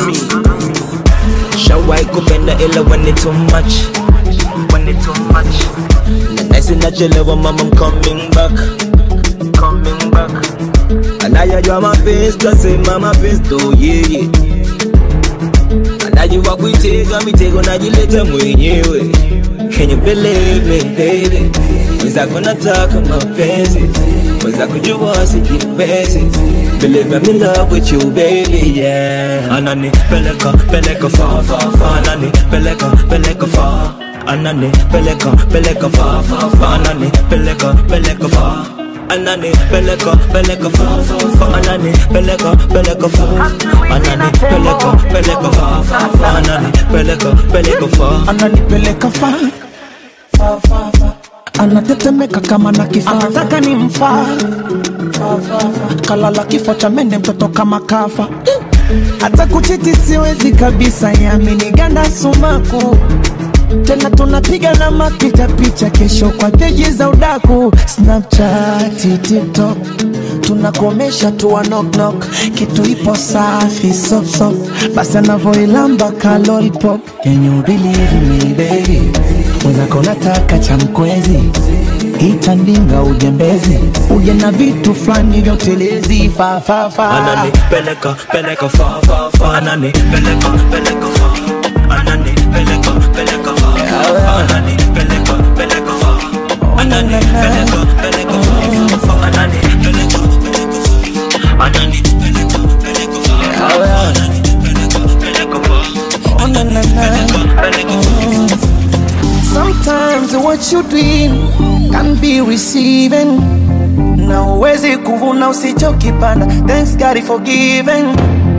Shawai kupenda ila when it's too much, when it's too much. The next thing that you love, mama, I'm coming back, coming back. And now you my face, just say mama face, do yeah, yeah. And now you walk with take, and me take on a little mwenyewe. Can you believe me, baby? Was I gonna talk about fancy? Was I could you want to get busy? Believe I'm in love with you, baby, yeah. Anani, peleka, peleka, far, far, far. Anani, peleka, peleka, far. Anani, peleka, peleka, far, far, far. Anani, peleka, peleka, far. Anani, peleka, peleka, far, far, far. Anani, peleka, peleka, far. Anani, peleka, peleka, far, far, far. Anani, peleka, peleka, far. Anani peleka far, far, far, far. Anatetemeka kama na kifaa, anataka ni mfaa, kalala kifo cha mende mtoto kama kafa. Hata kuchiti siwezi kabisa, yaminiganda sumaku. Tena tunapiga na mapicha picha, kesho kwa peji za udaku. Snapchat, TikTok, tunakomesha tuwa knock knock. Kitu ipo safi, sop sop, basi anavoilamba ka lollipop. Can you believe me baby? Mwenzako nataka cha mkwezi, itandinga ujembezi, uje na vitu flani vya utelezi. Fa fa fa. Anani peleka peleka fa fa fa. Anani peleka peleka fa. Anani peleka peleka fa. Anani peleka peleka fa. Anani peleka peleka fa. Anani peleka peleka fa. Anani peleka peleka fa. Anani peleka peleka fa. Anani peleka peleka fa. Sometimes what you doing can be receiving. Na uwezi kuvuna usichokipanda. Thanks God is forgiving.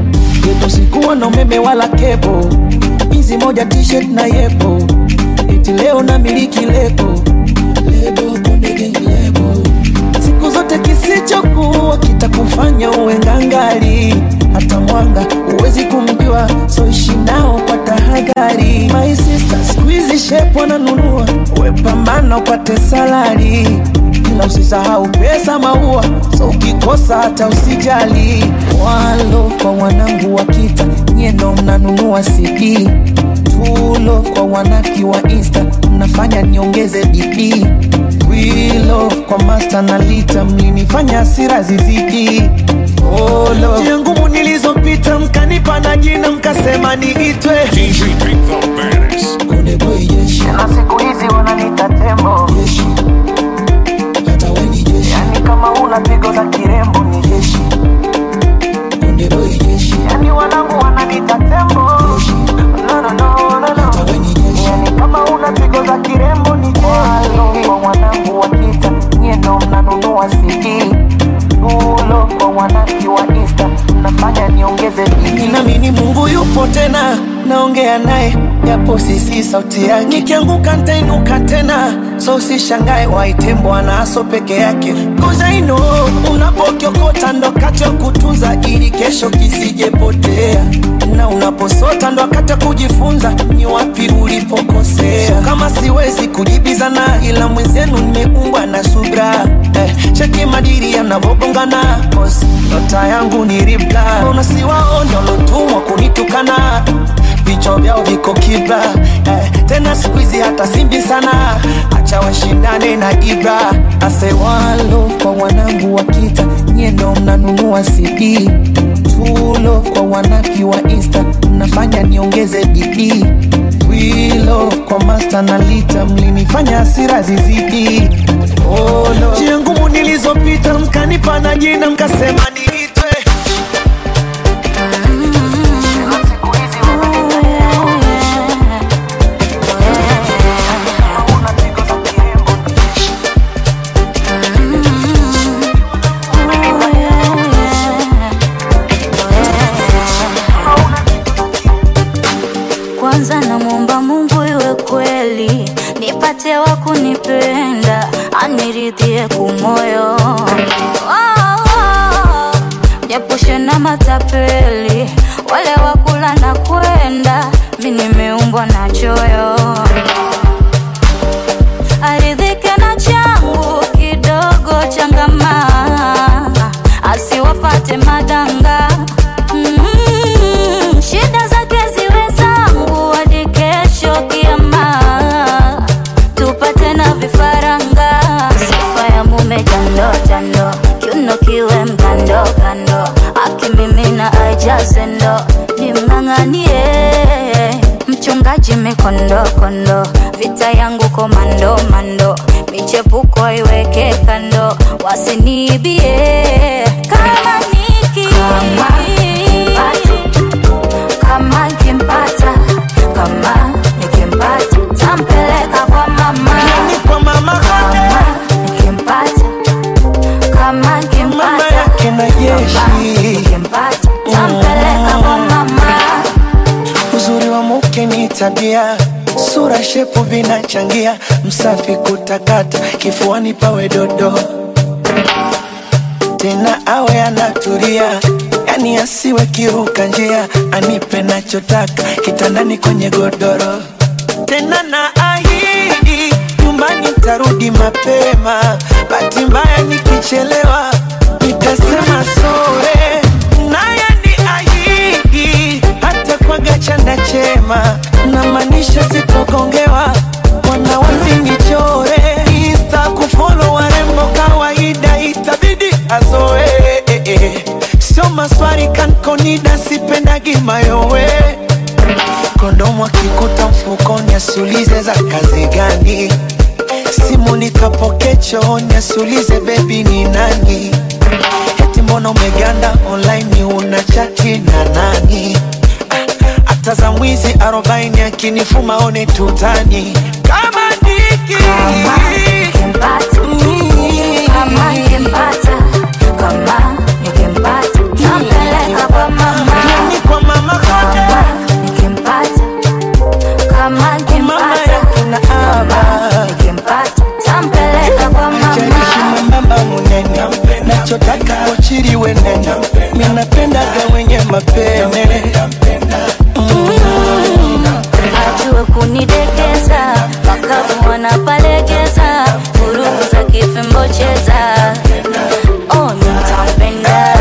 yetu sikuwa na umeme wala kepo, hizi moja t-shirt na yepo, eti leo na miliki lebo, lebo konde gang lebo. Siku zote kisichokuwa kitakufanya uwe ngangari, hata mwanga uwezi kumjua, so ishi nao kwa tahadhari. My sister squeeze shape wananunua, we pambana upate salary, ila usisahau pesa maua, so ukikosa hata usijali. One love kwa wanangu wa kita, nyie ndo mnanunua C D. Two love kwa wanafiki wa Insta, mnafanya niongeze B P. We love kwa master na lita, mlinifanya hasira zizidi. Oh love njia ngumu nilizopita, mkanipa na jina mkasema niitwe D J Pink the baddest. Konde boy jeshi, Na siku hizi wananiita tembo, jeshi, hata we ni jeshi. yani kama una pigo za kirembo ni jeshi. Konde boy jeshi, Yani wanangu wananiita tembo, jeshi, no no no no no. hata we ni jeshi. Yani kama una pigo za kirembo ni jeshi. Kwa wanangu wa kita, nyie ndo mnanunua C D. Ulo kwa wanaki wa Insta, mnafanya niongeze bidii. Ninaamini Mungu yupo tena, naongea naye japo sisi sauti yake. Nikianguka nitainuka tena, so usishangae waite Bwana aso peke yake. Cause I know unapokiokota ndo kati ya kutunza, ili kesho kisijepotea, na unaposota ndo wakati kujifunza ni wapi ulipokosea. So kama siwezi kujibizana, ila mwenzenu nimeumbwa na subra, eh, cheki madiri yanavogongana, cause nyota yangu ni ribla. Unasiwao ndo lotumwa kunitukana, vichwa vyao viko kibla, eh, tena siku hizi hata simbi sana, acha washindane na Ibra. I say one love kwa wanangu wa kita, nyie ndo mnanunua C D. Two love kwa wanafiki wa Insta, mnafanya niongeze bidii. We love kwa master na lita, mlinifanya hasira zizidi. Oh no, njia ngumu nilizopita, mkanipa na jina mkasema niitwe. Kwanza namuomba Mungu iwe kweli, nipate wa kunipenda, aniridhie kumoyo. Oh, oh, niepushe na matapeli, wale wakula na kwenda, mimi nimeumbwa na choyo. Aridhike na changu kidogo changama, asiwafate madanga. Mm-hmm. Shida zake ziwe zangu hadi kesho kiama, tupate na vifaranga. Sifa ya mume jando jando, kiuno kiwe mkando kando, akimimina ajaze ndo nimng'ang'anie. Mchungaji mikondo kondo, vita yangu komando mando, michepuko iweke kando, wasinibie kama niki kama kama kimpata, kama nikimpata tampeleka kwa mama, Yani kwa mama kama nikimpata, kama kimpata mama yake na jeshi. nikimpata tampeleka kwa mama. Uzuri wa mke ni tabia, sura shepu vinachangia, msafi kutakata, kifuani pawe dodo, tena awe anatulia, yani asiwe kiruka njia, anipe nachotaka kitandani kwenye godoro, tena na ahidi nyumbani tarudi mapema, bahati mbaya nikichelewa nitasema sore, naye ni ahidi hata kwa gachanda chema, na maanisha sitogongewa, wana wasinichore, Insta kufollow warembo kawaida, itabidi azoe, eh, eh. Sio maswari kankonida, sipendagi mayowe, kondomu akikuta mfukoni asiulize za kazi gani, simu nikapoke chooni asiulize baby ni nani, eti mbona umeganda online una chati na nani, hata za mwizi arobaini akinifuma one tutani, kama niki Kama nikimpata, kama nikimpata, kama nikimpata tampeleka kwa mama, yani kwa nachotaka kuchiriwe nenda, minapendaga wenye mapene. Ajue kunidekeza, makavu wanapalegeza, vurugu za kifimbo cheza. Oh, nitampenda.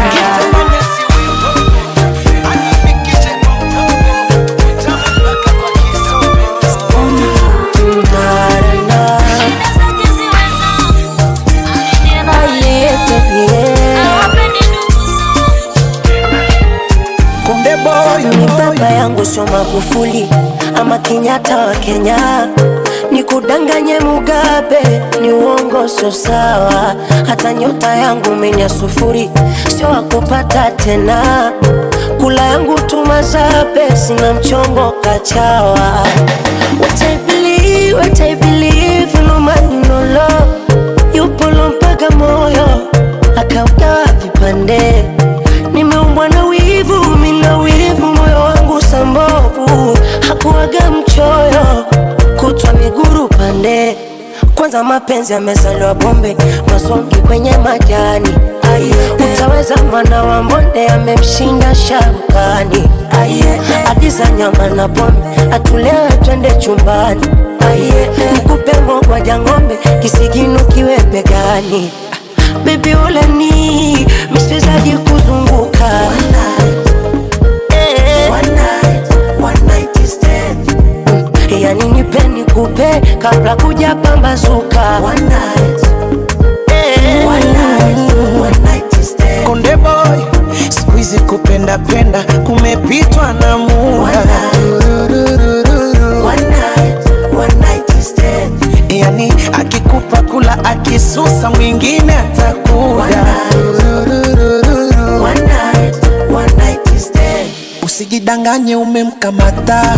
Ni baba yangu sio Magufuli ama Kenyatta wa Kenya, ni kudanganye Mugabe, ni uongo sio sawa. Hata nyota yangu menya sufuri, sio wakupata tena. Kula yangu tumazabe, sina mchongo kachawa. What I believe, what I believe, no man no love. Yupo mpaka moyo, akaugawa vipande. Nimeumbwa na wivu, mina wivu, moyo wangu sambovu. Hakuwaga mchoyo, kutwa miguru pande. Kwanza mapenzi yamezaliwa bombe, masongi kwenye majani. Utaweza mwana wa mbonde, amemshinda sharukani. Adiza nyama na pombe, atulewe twende chumbani. Nikupe ngogwa jangombe, kisigino kiwe begani. Baby ule ni misizaji kuzunguka. One night, eh. One night, one night stand. mm. Yani nipe nikupe kabla kuja pambazuka. One night, eh. One night, one night stand. Konde boy, squeeze kupenda penda, kumepitwa na muda. One night, one night, one night stand. Yani akikupa kula, akisusa mwingine atakuda. One night, one night, one night stand. Usijidanganye umemkamata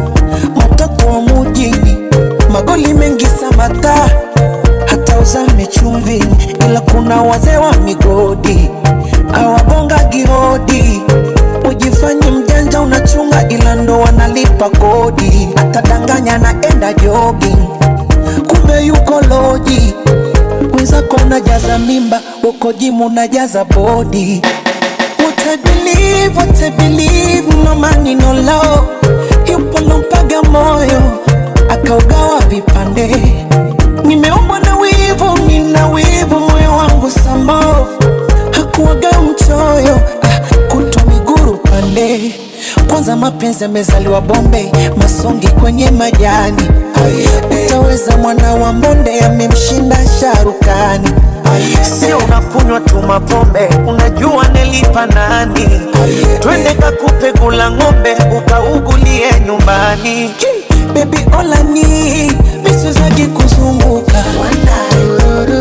mtoto wa mujini, magoli mengi samata, hata uzame chumvini. Ila kuna wazee wa migodi, awabonga gihodi. Ujifanye mjanja unachunga, ila ndo wanalipa kodi. Atadanganya naenda jogging, kumbe yuko loji. Wenzako unajaza mimba, uko jimu unajaza body. What I believe, what I believe, no money no love. Yupo lompaga moyo, akaugawa vipande. Nimeumbwa na wivu, nina wivu, moyo wangu sambovu. Hakuwaga mchoyo, ah, kutwa miguru pande. Kwanza mapenzi yamezaliwa bombe, masongi kwenye majani. Utaweza mwana wa mbonde, amemshinda sharukani. Sio unakunywa tu mapombe, unajua nelipa nani. Twende kakupe kula ng'ombe, ukaugulie nyumbani. Baby ola ni misizaji kuzunguka. One night,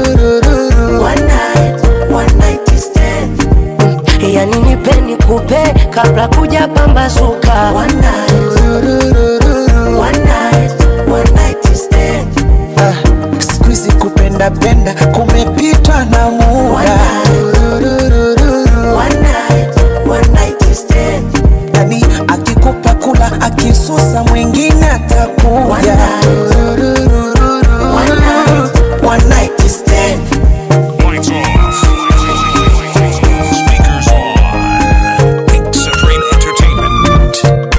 one night, one night stand. mm. Yani nipe nikupe kabla kuja pambazuka. One night, one night, one night stand. Ah, squeeze kupenda penda, kumepitwa na muda. One night, one night, one night stand. Yani akikupa kula, akisusa mwingine atakuja. One night, one night, one night stand. Lights off. Speakers on. Pink Supreme Entertainment.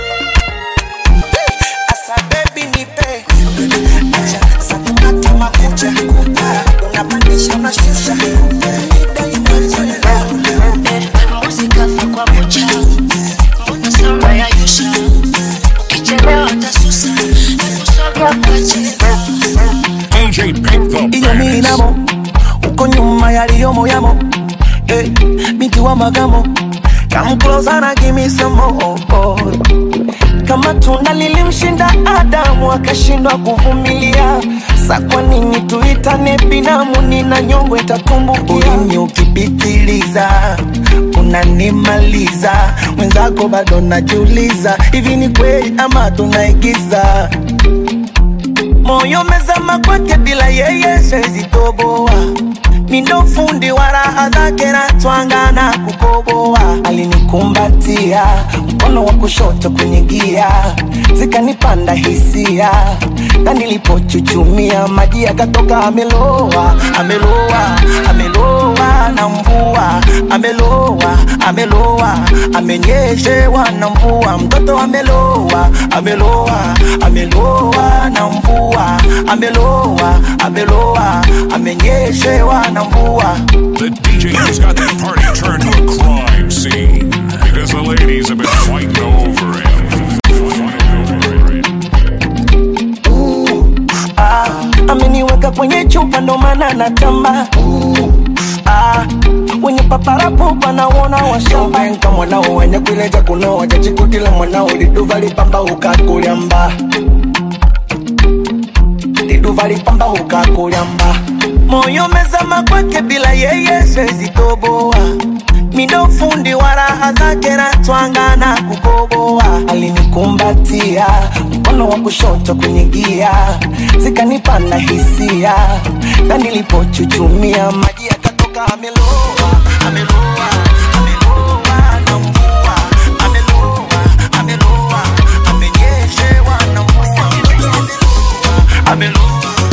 Asa baby nipe, acha sakumata makucha. Unapandisha unashusha, ida inazolela. Muzika fa kwa mocha, mbona samba ya yusha. Ukichelewa utasusa, nakusoga pache. D J Pink the Iyo minamo, uko nyuma yaliyomo yamo. Eh, binti wa magamo, come closer na give me some more. Oh. Kama tunda lilimshinda Adamu, akashindwa kuvumilia. Sa kwa nini tuitane binamu, nina nyongo itakumbukia. Ulimi ukipitiliza, unanimaliza. Mwenzako bado najiuliza, hivi ni kweli ama tunaigiza? Moyo mezama kwake, bila yeye siwezi toboa. Mindo fundi wa raha zake na twangana kukoboa. Alinikumbatia mkono wa kushoto kwenye gia, zikanipanda hisia, na nilipochuchumia maji yakatoka. Ameloa, ameloa, ameloa na mvua. Ameloa, ameloa, amenyeshewa na mvua. Mtoto ameloa, ameloa, ameloa na mvua. Ameloa, ameloa, amenyeshewa na mvua. The D J has got that party turned to a crime scene because the ladies have been fighting over him. Ah, ameniweka kwenye chupa ndo maana natamba. Ah, wenye paparapo wanaona washamba. Nka mwanao wenye kuileja kuno wajachikutila mwanao. Liduva lipamba ukakuliamba, liduva lipamba ukakuliamba. Moyo mezama kwake bila yeye siwezi toboa. Mindo fundi wa raha zake na twangana kukoboa. Alinikumbatia mkono wa kushoto kwenye gia, zikanipanda hisia, na nilipochuchumia maji yakatoka. Ameloa, ameloa, ameloa na mvua. Ameloa, ameloa, amenyeshewa na mvua. Ameloa, ameloa.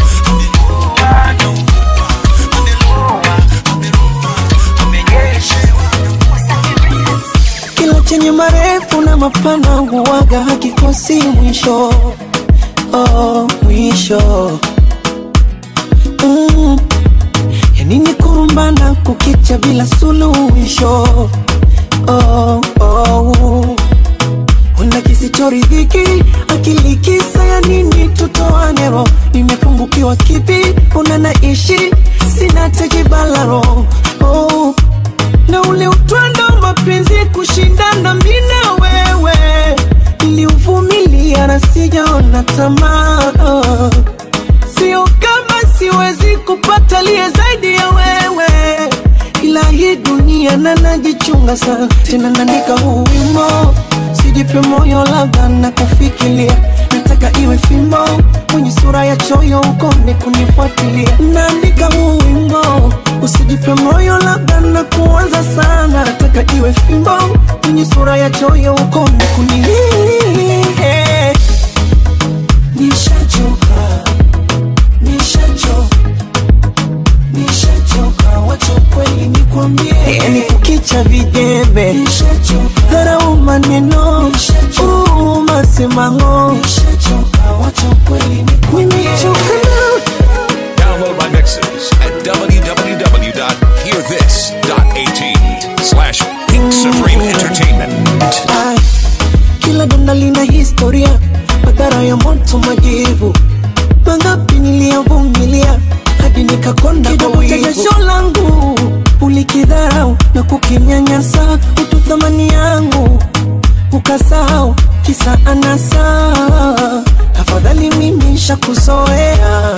Chenye marefu na mapana huwaga hakikosi mwisho. Oh, mwisho. Mm. Ya nini kurumbana kukicha bila suluhisho? Oh, oh. Wenda kisichoridhiki akili kisa ya nini tutoane roho. Nimepungukiwa kipi una naishi sina tejibalaro. Oh, na ule utwando mapenzi kushindana mimi na wewe, niliuvumilia na sijaona tamaa. Sio kama siwezi kupata liye zaidi ya wewe, ila hii dunia na najichunga sana. Tena naandika huu wimbo, sijipe moyo labda na kufikiria. Nataka iwe fimbo kwenye sura ya choyo ukone kunifuatilia. Naandika huu wimbo, usijipe moyo labda na kuanza sana. Nataka iwe fimbo kwenye sura ya choyo ukone kunifuatilia. Nishachoka, nishachoka, nishachoka, wacha kweli nikwambie. Yani kukicha vijembe, dharau maneno, uuma simango. Nishachoka, wacha kweli nikwambie. Download my mixes at w w w dot hear this dot a t slash Pink Supreme Entertainment. Ay, kila donda lina historia, madhara ya moto majivu. Mangapi niliyavumilia hadi nikakonda kwa wivu. Jasho langu ulikidharau na kukinyanyasa. Utu thamani yangu ukasahau kisa anasa. Afadhali mimi shakuzoea,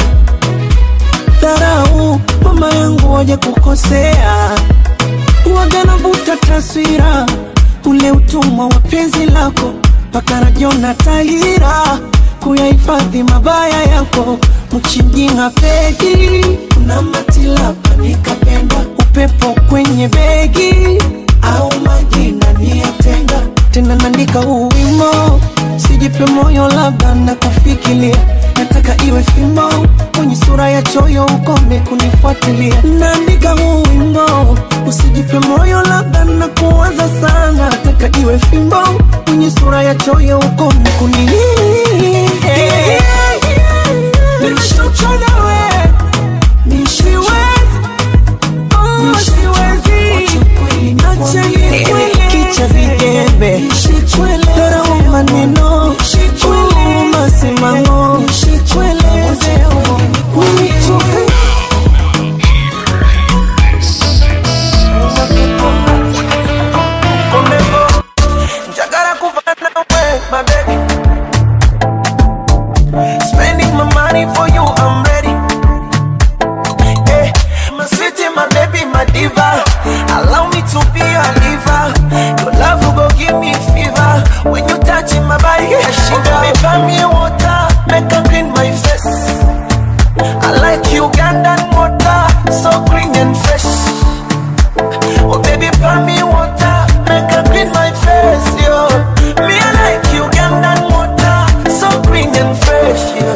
dharau mama yangu waje kukosea. Uwaga navuta taswira ule utumwa wa penzi lako, mpaka rajona tahira kuyahifadhi mabaya yako. Mchinjinga pegi una matilapa nikapenda, upepo kwenye begi au majina niyatenga. Tena naandika huu wimbo, sijipe moyo labda na kufikiria. Nataka iwe fimbo kwenye sura ya choyo ukome kunifuatilia. Naandika huu wimbo, usijipe moyo labda na kuwaza sana. Nataka iwe fimbo kwenye sura ya choyo ukome kunifuatilia. Nishachoka we, nishiwezi, oh siwezi. Acha nikwele, kicha vijembe, dharau maneno, uuma simango. Spending my money for you, I'm ready. Hey, my sweetie, my baby, my diva. Allow me to be a liver. Your love will go give me fever. When you touch my body, I shiver. Me buy me water, make her clean my face. I like Ugandan water, so green and baby, pour me water, make her clean my face, yo. Me I like you, Ugandan water, so green and fresh, yo.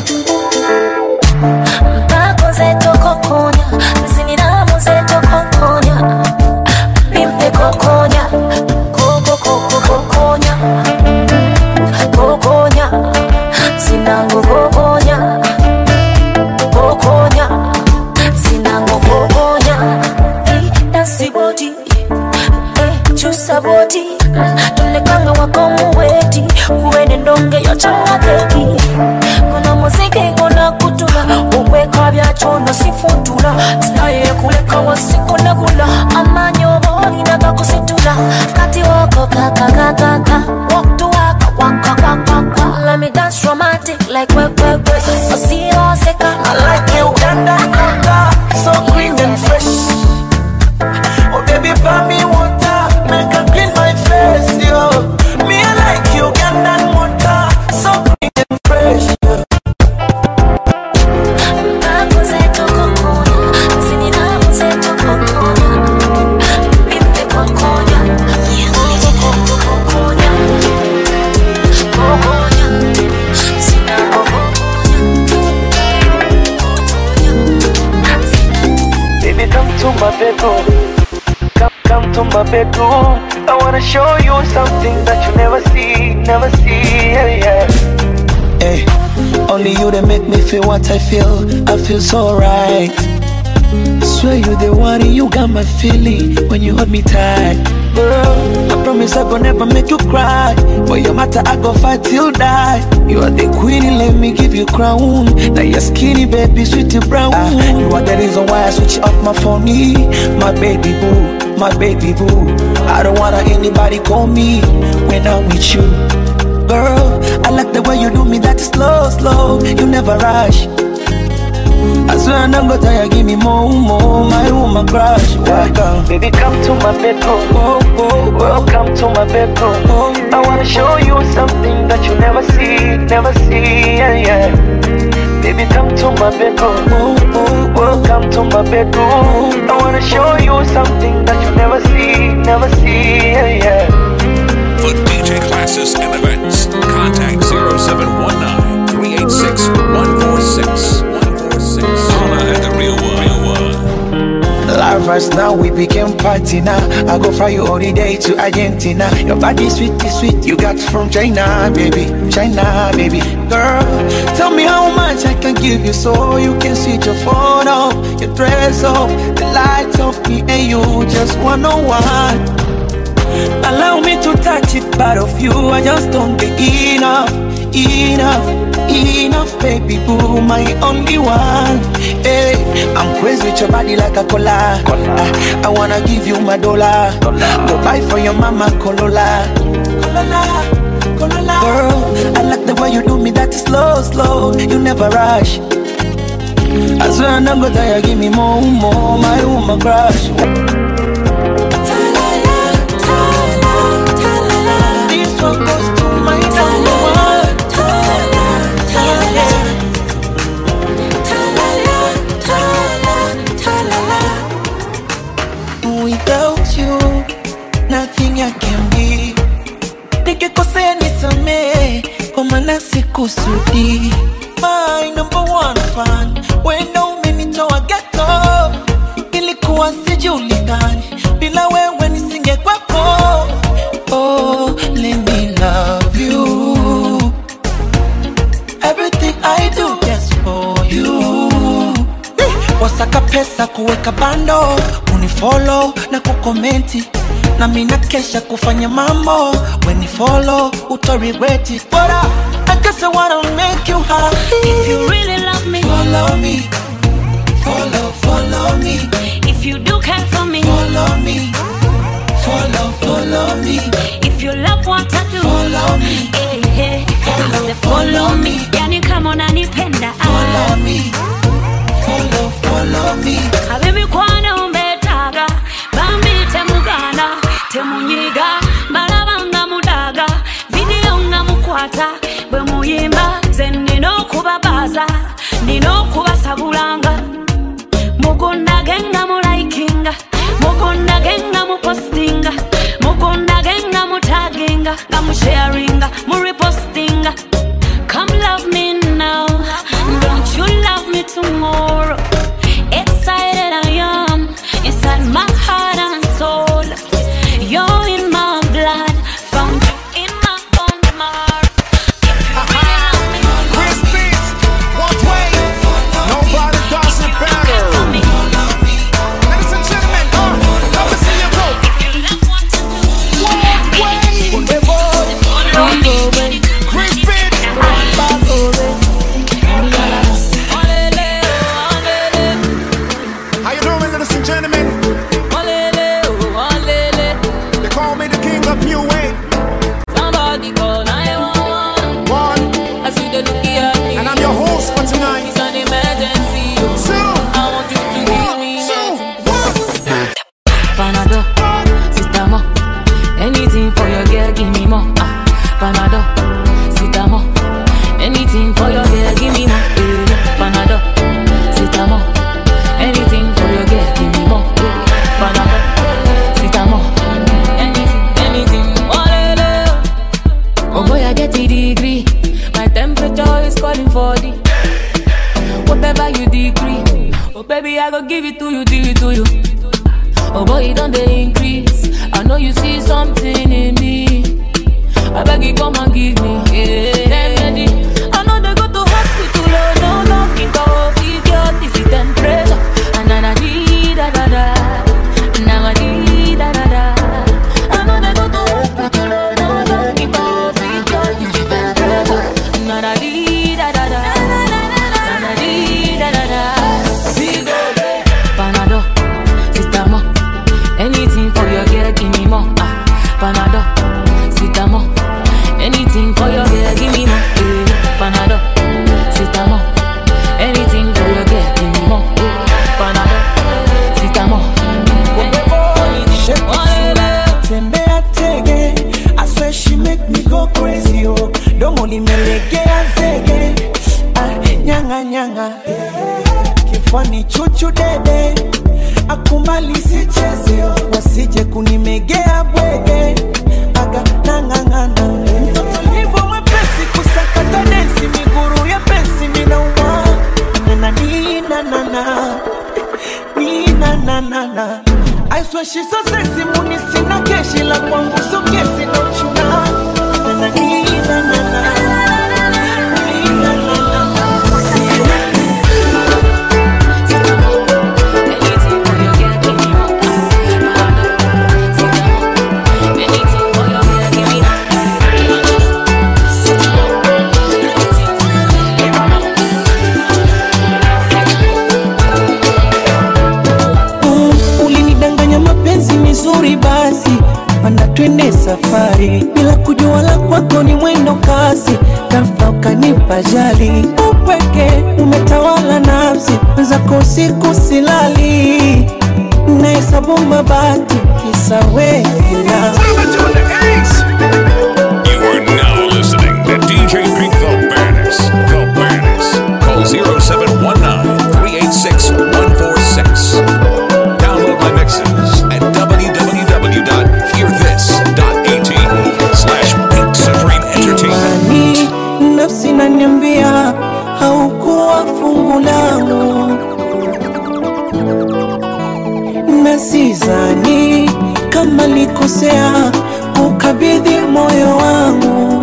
Mako zeto kokonya, zininamu zeto kokonya, pimpe kokonya, koko koko kokonya, kokonya, zinangu kokonya, kokonya, zinangu kokonya. Dance body, chusa body, tulekanga wako muweti, kuwene ndonge yochanga keki. Kuna muziki kuna kutula, uweka vya chono sifutula, staye kuleka wasiku na gula, amanyo boni na kakusitula, kati wako kaka kaka kaka, walk to waka waka waka waka. Let me dance romantic like we we we, so see you seka. I like you, Ugandan water, so green and fresh. Oh baby, pour me water, make her clean my face, yo. Me I like you, Ugandan water, so green and fresh, yo. Mako zeto kokonya, zininamu zeto kokonya, pimpe kokonya, koko koko kokonya, kokonya, zinangu kokonya, kokonya. Baby, come to my bedroom. Come, come to my bedroom. I wanna show you something that you never see, never see. Yeah, yeah. Hey, only you that make me feel what I feel. I feel so right. Swear you the one, and you got my feeling when you hold me tight. Girl, I promise I gon' never make you cry. For your matter, I gon' fight till die. You are the queen, let me give you crown. Now you're skinny, baby, sweetie brown. Ah, you are the reason why I switch off my phone. My baby boo, my baby boo. I don't wanna anybody call me when I'm with you. Girl, I like the way you do me, that is slow, slow. You never rush. I swear I'm not gonna tire, give me more, more. My woman crush, welcome. Baby, come to my bedroom. Oh, oh, Welcome to my bedroom. oh. I wanna show you something that you never see, never see. Yeah, yeah. Baby, come to my bedroom. Oh, oh, Welcome to my bedroom. I wanna show you something that you never see, never see. Yeah, yeah. For D J classes and events, contact zero seven one nine, three eight six, one four six. Holla at the real one. Real one. Lovers now, we became party now. I go fly you all the day to Argentina. Your body sweet, is sweet, you got from China, baby. China, baby. Girl, tell me how much I can give you so you can switch your phone off, your dress off, the lights off, me and you just one on one. Allow me to touch it, part of you, I just don't get enough, enough, enough, baby boo, my only one. Hey, I'm crazy with your body like a cola. I, I wanna give you my dollar. Go buy for your mama Corolla. Corolla, Corolla. Girl, I like the way you do me, that is slow, slow. You never rush. I swear I'm not gonna tire, give me more, more. My woman crush. This one goes to my number one. Without you, nothing I can be. Nikikosea nisamee, kwa maana sikusudi. My number one fan, wenda umenitoa ghetto. Ilikuwa sijulikani, bila wewe nisingekuwepo. Oh, let me love you. Everything I do just for you. Wasaka pesa kuweka bando, unifollow na kukomenti, na mina kesha kufanya mambo. When you follow, uto regret it. But I, I guess I wanna make you happy. If you really love me, Follow me, follow, follow me. if you do care for me, Follow me, follow, follow me. if you love what I do, Follow me, hey, hey, follow, follow follow me. me. Yani kama unanipenda, Follow me, follow, follow me. habibi kwana umbetaga, bambi temugana, temunyiga, balabanga mudaga, video nga mukwata, bwe muyimba, ze nino kubabaza, nino kubasabulanga, mugonda genga mulaikinga, mugonda genga of new wave. Somebody call nine one one. I see the look at me. And I'm your host for tonight. It's an emergency. Two. I want you to give me One. Panado, Sitamo. Anything for your girl, give me more. Ah, Panado, Sitamo. Anything for your girl, give me more. Eh, Panado, Sitamo. Anything for your girl, give me more. Eh, Panado, Sitamo. Anything, anything. Oh boy, I get a degree. My temperature is calling for the whatever you decree. Oh baby, I go give it to you, give it to you. Oh boy, it don't they increase. I know you see something in me. I beg you, come and give me. Yeah, ready. I know they go to hospital, oh no, no, it all figure this is temperature. And na na di da da da, na na di da da da. I know they go to hospital, oh no, no, it all figure this is temperature. Na na di da da da, na na di da da da. See go, Panado, Sitamo. Anything for your girl, give me more. Ah, Panado, Sitamo. Anything for your girl, give me more. Eh, Panado, Sitamo. Anything for your girl, give me more. Eh, Panado, Sitamo. Tembea tege, I swear she make me go crazy, oh. Domo limelegea zege, ah, nyanga nyanga. Kifani chuchu dede, akumbali sicheze, oh. Wasije kunimegea bwege, aga nangangana. Mtoto livo mwepesi kusakata densi, miguru ya pensi minauma. Nana nina nana, nina nana nana. I swear she's so sexy, muni sina keshi la kwangu so kesi no chuna. Na na na na na na na na na. Anything for your girl, give me more. Anything for your girl, give me more. Ulinidanganya mapenzi mizuri basi, panda twende safari. Bila kujua la kwako ni mwendo kasi, ghafla ukanipa jali. Upweke umetawala nafsi, zako siku silali. Nahesabu mabati, kisa wewe. You are now listening to D J Pink the Baddest. The Baddest. Call zero seven one nine, three eight six, one four six. Download my mixes at w w w dot hear this dot a t slash Pink Supreme Entertainment. Imani, nafsi inaniambia haukuwa fungu langu, na sidhani kama likosea kukabidhi moyo wangu.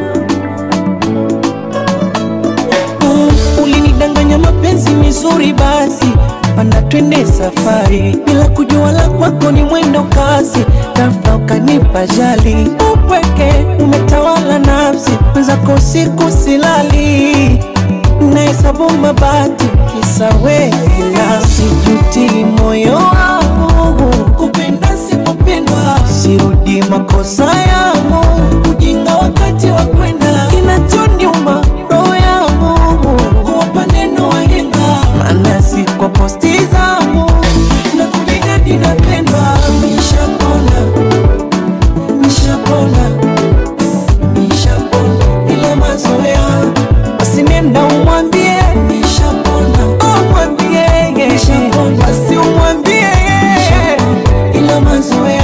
Mm, ulinidanganya mapenzi mizuri basi, panda twende safari. Bila kujua la kwako ni mwendo kasi, ghafla ukanipa jali. Upweke umetawala nafsi, zako siku silali. Nahesabu mabati, kisa wewe. Sijuti moyo wangu, kupenda sipopendwa. Sirudi makosa yangu, ujinga wakati wa kwenda. Kinachoniuma roho yangu, kuwapa neno wahenga. Maana si kwa posti zangu, na kujigadi napendwa. Nishapona, nishapona, nishapona ila mazoea. Basi nenda umwambie nishapona, umwambie nishapona. Basi umwambie ila mazoea.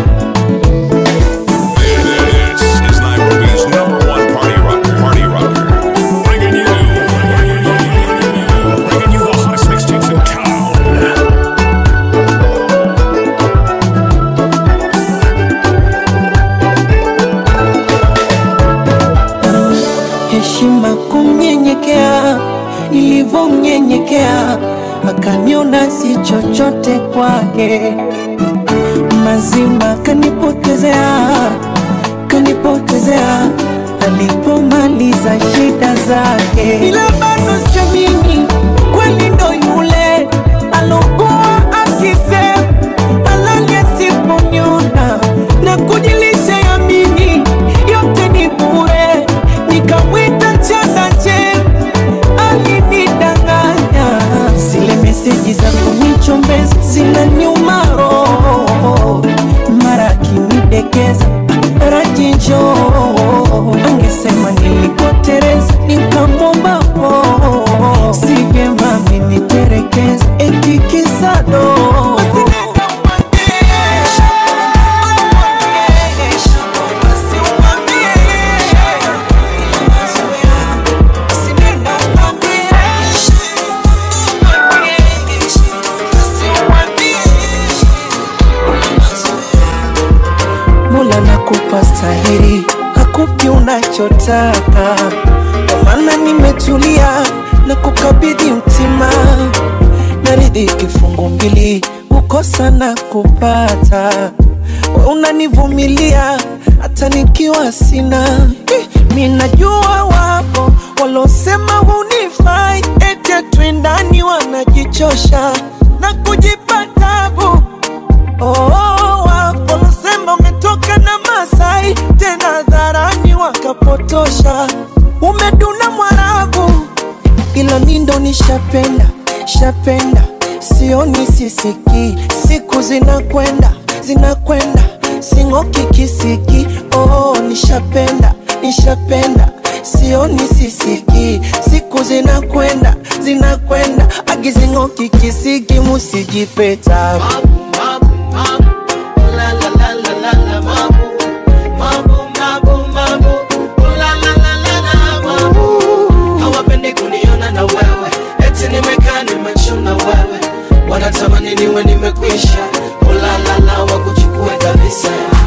This is Nairobi's number one party rocker. Party rocker. Bringing you, bringing you the hottest mixtapes in town. Heshima kumnyenyekea, nilivomnyenyekea, akaniona si chochote kwake. Mazima kanipotezea, kanipotezea, alipomaliza shida zake. Ila bado siamini kweli ndo yule alokuwa akisema alali asiponiona na kujilisha Mola nakupa stahiri, hakupi unachotaka. Kwa maana nimetulia na kukabidhi mtima, naridhi kifungu mbili, kukosa na kupata. Wewe unanivumilia hata nikiwa sina. Mimi najua wapo walosema hunifai, eti twendani wanajichosha na kujipa tabu. Oh, wapo walosema umetoka na Masai, tena dharani wakapotosha. Umeduna Mwarabu, ila mimi ndo nishapenda, shapenda, sioni sisiki. Siku zinakwenda, zinakwenda, singoki kisiki. Oh, nishapenda, nishapenda, sioni sisiki. Siku zinakwenda, zinakwenda, agizingoki kisiki. Musijipeta mabu, mabu, mabu, la la la la la la mabu, mabu, mabu, mabu, la la la la la mabu. Hawapendi kuniona na wewe, eti nimekaa nimechuna wewe. Wanatamani niwe nimekwisha, la la la wakuchukue kabisa.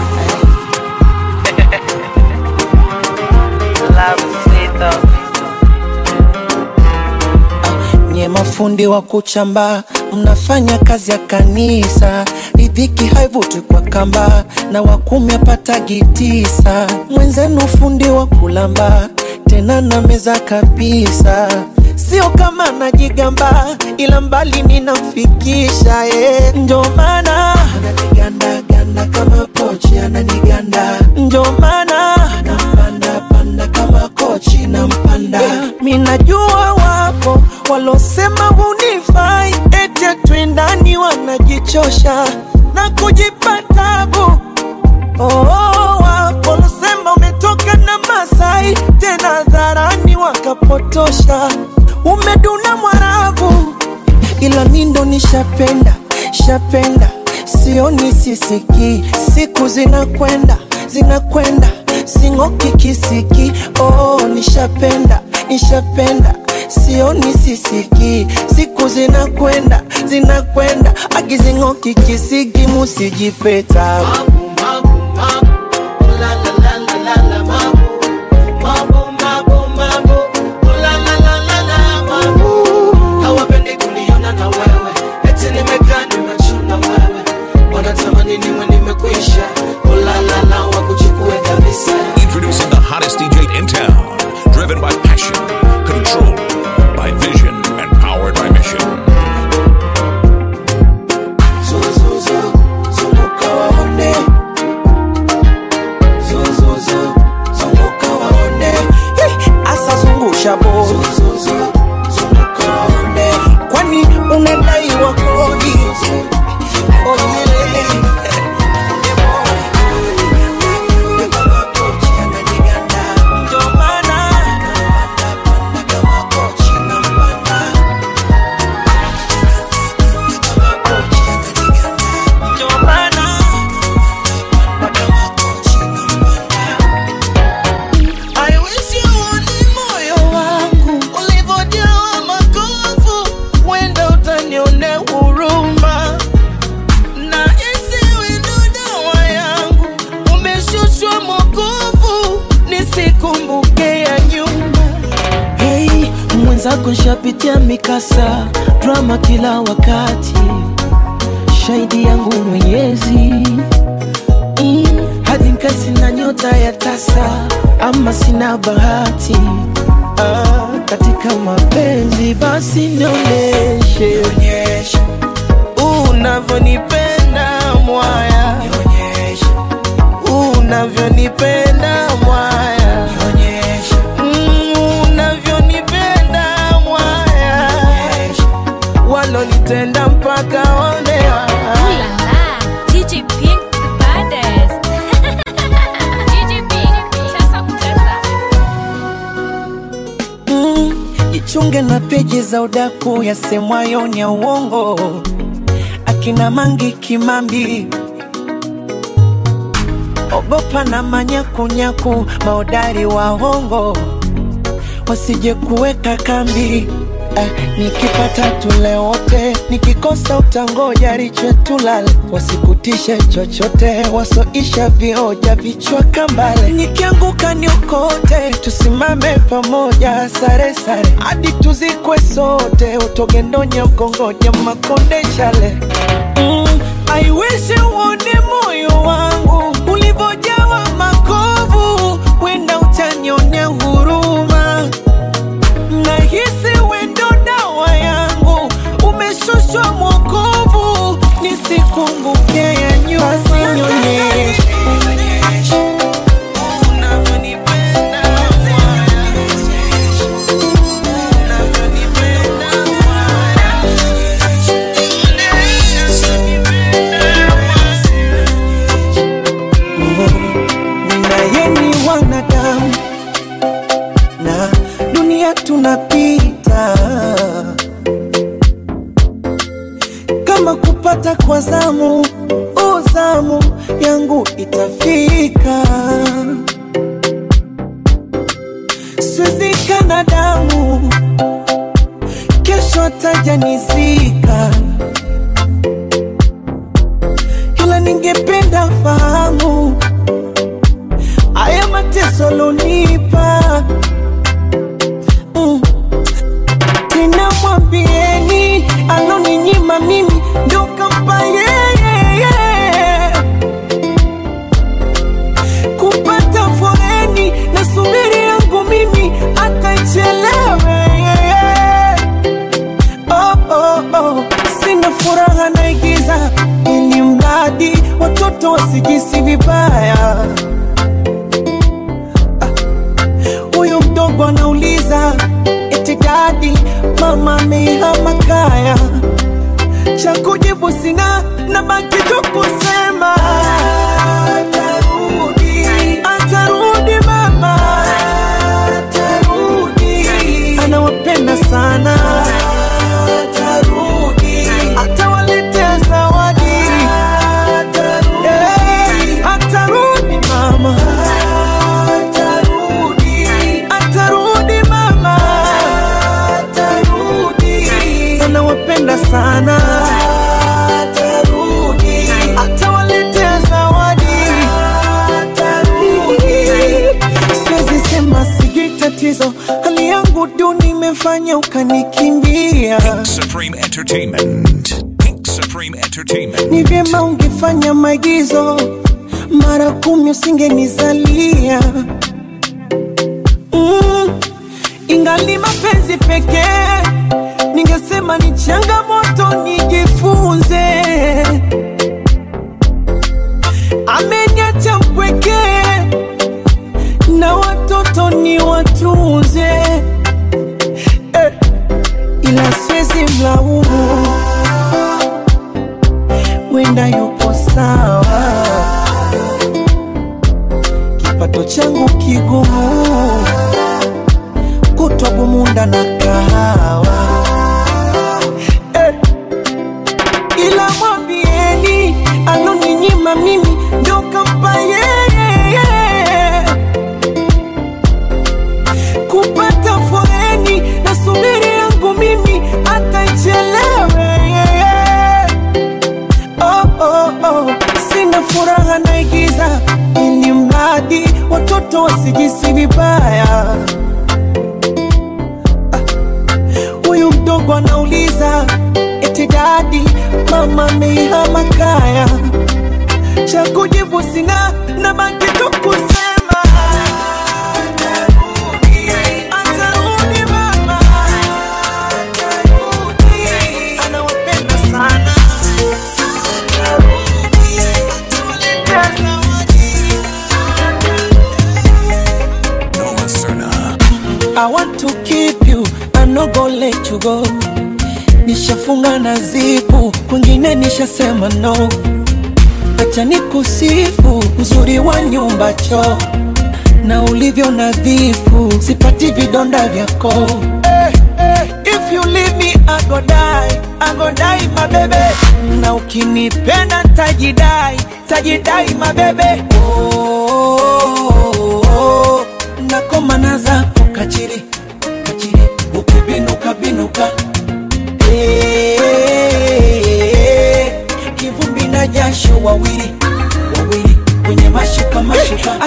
Nye mafundi wa kuchamba, mnafanya kazi ya kanisa. Ridhiki haivuti kwa kamba, na wakumi apatagi tisa. Mwenzenu fundi wa kulamba, tena na meza kabisa. Sio kama najigamba, ila mbali ninamfikisha. eh. Ndio maana ananiganda ganda kama pochi ananiganda. Ndio maana nampanda panda kama kochi nampanda. Mimi najua wapo walosema hunifai, eti twendani wanajichosha na kujipa tabu. Oh, wapo walosema umetoka na Masai, tena dharani wakapotosha. Umeduna Mwarabu, ila mimi ndo nishapenda, shapenda, sioni sisiki. Siku zinakwenda, zinakwenda, singoki kisiki. Oh, nishapenda, nishapenda, sioni sisiki. Siku zinakwenda, zinakwenda, agizingoki kisiki. Musijipeta mabu, mabu, mabu, la la la la la la mabu, mabu, mabu, mabu, la la la la la mabu. Hawapendi kuniona na wewe, eti nimekaa nimechuna wewe. Wanatamani niwe nimekwisha, la la la wakuchukue kabisa. Introducing the hottest D J in town, driven by passion, controlled by vision, and powered by mission. Kwani unadai wakodi? Kushapitia mikasa, drama kila wakati. Shahidi yangu Mwenyezi, mm, hadi nkasi na nyota ya tasa, ama sina bahati. Ah, katika mapenzi basi nionyeshe, nionyeshe unavyonipenda mwaya, nionyeshe unavyonipenda mwaya, nionyeshe walonitenda mpaka onea. Ulala, D J Pink the baddest. D J Pink, tesa kutesa. Mm, jichunge na peji za udaku yasemwayo ni ya uongo. Akina Mangi Kimambi, ogopa na manyakunyaku, maodari wa hongo, wasije kuweka kambi. Ah, nikipata tule wote, nikikosa utangoja riche tulale, wasikutishe chochote, wasoisha vioja vichwa kambale, nikianguka niokote, tusimame pamoja sare sare, hadi tuzikwe sote, utogendonya ukongoja makonde chale. mm, I wish uone moyo wangu ulivojawa makovu, wenda utanionea huruma, nahisi wendo dawa yangu, umeshushwa mwokovu, nisikumbuke ya nyuma. Sinyonyeshe tunapita kama kupata kwa zamu, uzamu yangu itafika, siwezi kana damu, kesho atajanizika, ila ningependa fahamu haya mateso lonipa. Mwambieni aloninyima mimi ndo kampa yeye, kupata foreni na subiri yangu mimi atachelewe. Oh, oh, oh. Sina furaha naigiza ili mradi watoto wasijisi vibaya. Huyu ah, mdogo anauliza eti daddy, mama amehama kaya, cha kujibu sina, nabaki tu kusema atarudi, atarudi mama, atarudi, anawapenda sana, atarudi, atawaletea zawadi, atarudi, hey, atarudi mama, atarudi, atarudi mama, anawapenda sana, atarudi, atawaletea zawadi, atarudi. Siwezi sema sijui tatizo, hali yangu duni imefanya ukanikimbia. Pink Supreme Entertainment. Pink Supreme Entertainment. Ni vyema ungefanya maigizo, mara kumi usingenizalia. mm, Ingali mapenzi pekee, ningesema ni changamoto nijifunze. Ameniacha mpweke na watoto ni watunze, eh, ila siwezi mlaumu, wenda yupo sawa, kipato changu kigumu, kutwa bumunda na kahawa. Ila mwambieni aloninyima mimi ndo kampa yeye, kupata foreni na subiri yangu mimi atachelewe. Oh, oh, oh. Sina furaha naigiza ili mradi watoto wasijisi vibaya. Huyu ah, mdogo anauliza eti daddy, mama amehama kaya, cha kujibu sina, nabaki tu kusema atarudi, atarudi mama, atarudi, anawapenda sana, atarudi, atawaletea zawadi. Noah Cerna. I want to keep you, I'm not gonna let you go. Nishafunga na zipu, kwingine nishasema no. Acha nikusifu uzuri wa nyumba choo, na ulivyo nadhifu, sipati vidonda vyako. Hey, hey, if you leave me I go die, I go die my baby. Na ukinipenda tajidai, tajidai my baby. Oh, oh, oh. Nakoma na zako kachiri, kachiri, ukibinuka binuka,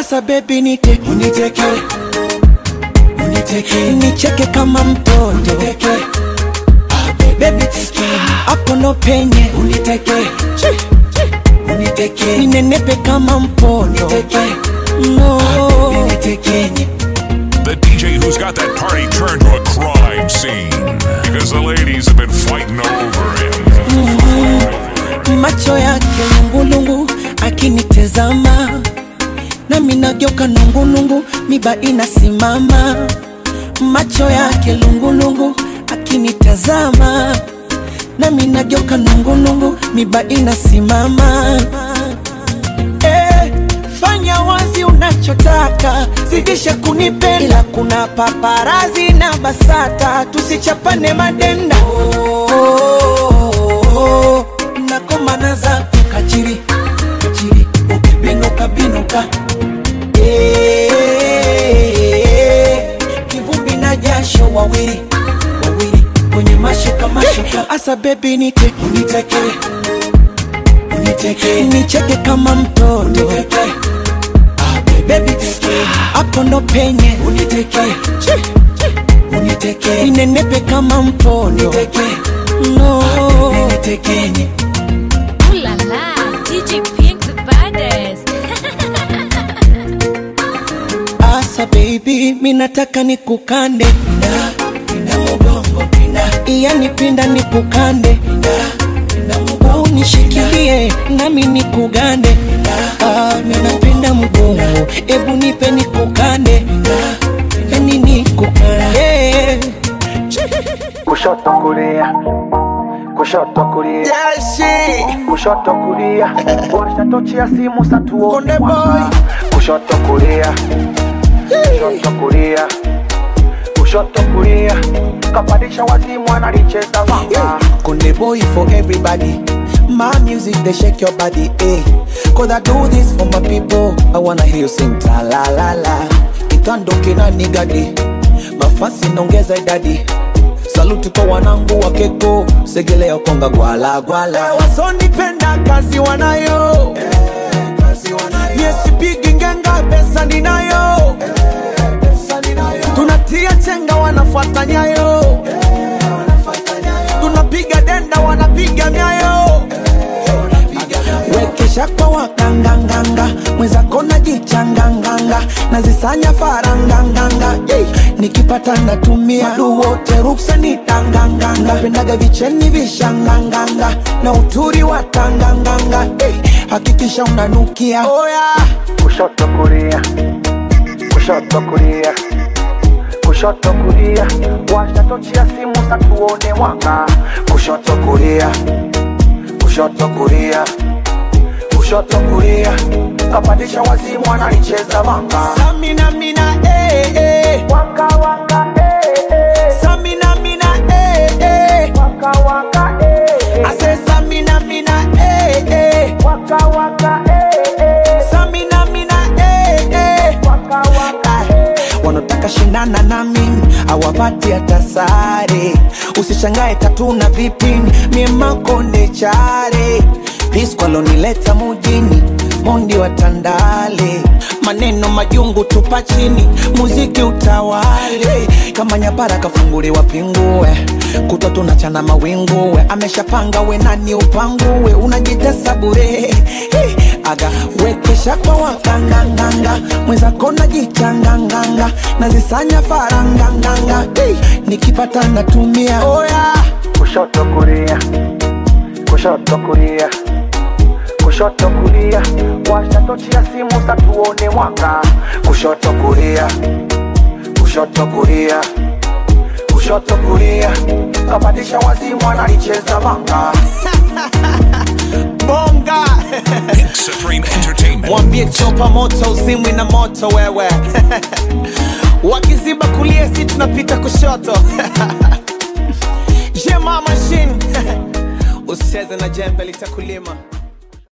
Asa baby nite uniteke, uniteke, nicheke kama mtoto uniteke, ah baby teke, hapo ndo penye uniteke, uniteke, ninenepe kama mpondo uniteke, no ah baby nitekenye. The D J who's got that party turned to a crime scene because the ladies have been fighting over him. Mm-hmm. Macho yake lungulungu akinitezama, nami nageuka nungunungu, miba inasimama. Macho yake lungulungu akinitazama, nami nageuka nungunungu, miba inasimama. Eh, fanya wazi unachotaka, zidisha kunipenda, ila kuna paparazi na basata, tusichapane madenda. Oh, oh, oh, oh. Nakomana za kachiri, kachiri, ukibinuka binuka. Eh, kivumbi na jasho wawili, wawili, kwenye mashuka mashuka. Asa baby nite, uniteke, uniteke, nicheke kama mtoto uniteke, ah baby teke, hapo ndo penye uniteke, uniteke, ninenepe kama mpondo uniteke, no ah baby nitekenye. Ooh la la, D J Pink the baddest. Asa baby, minataka nikukande, pinda, pinda mgongo, pinda, yani pinda nikukande, pinda, pinda mgongo, unishikilie nami nikugande, pinda, ah, minapenda mgongo, ebu nipe nikukande, pinda, yani nikukande. Kushoto kulia, kushoto kulia, Yes, kushoto kulia, washa tochi ya simu satuo. Konde boy. Kushoto kulia, kushoto kulia, kushoto kulia, kapandisha wazimu analicheza vanga. Konde boy for everybody. My music, they shake your body, eh. Cause I do this for my people. I wanna hear you sing ta la la la. Itandoke na nigadi, mafasi nongeza idadi. Saluti kwa wanangu wa keko, segelea konga gwala gwala. Wasonipenda kazi wanayo, eh, kazi wanayo. Yes, pigi ngenga pesa ninayo, eh, pesa ninayo. Tunatia chenga wanafuata nyayo, eh, wanafuata nyayo. Tunapiga denda wanapiga nyayo, eh, wanapiga nyayo. Wekesha kwa wakanganganga, mweza kona jichanganganga, nazisanya faranganganga, yeah. Nikipata natumia madu wote ruksa ni tanganganga, pendaga vicheni vishanganganga, na uturi wa tanganganga, yeah. Hakikisha unanukia, oh yeah. Kushoto kulia, kushoto kulia, kushoto kulia, washa tochi ya simu satuone mwanga. Kushoto kulia, kushoto kulia, kushoto kulia, kapandisha wazimu analicheza vanga. Samina mina eh eh, waka waka eh eh, Samina mina eh eh, waka waka eh eh, I say Samina mina eh eh, waka waka eh eh, Samina mina eh eh, waka waka eh eh. Wanotaka shindana na mimi hawapati hata sare, usishangae tatuna vipini miema konde chare. Peace kwa lonileta mujini, mondi wa Tandale, maneno majungu tupa chini, muziki utawale. Kama nyabara kafunguliwa pingue, kutwa tunachana mawinguwe, ameshapanga we nani upanguwe, unajitesa bure, hey. Aga wekesha kwa wakanganganga, mweza kona jichanganganga, nazisanya faranganganga, hey. Nikipata natumia, oh yeah. Kushoto kulia, kushoto kulia, kushoto kulia, washa tochi ya simu satuone mwanga. Kushoto kulia, kushoto kulia, kushoto kulia, kapandisha wazimu analicheza vanga. Bonga Pink Supreme Entertainment. mwambie chopa moto uzimwi na moto wewe. Wakiziba kulia si tunapita kushoto. Jema machine. Usicheze na jembe litakulima.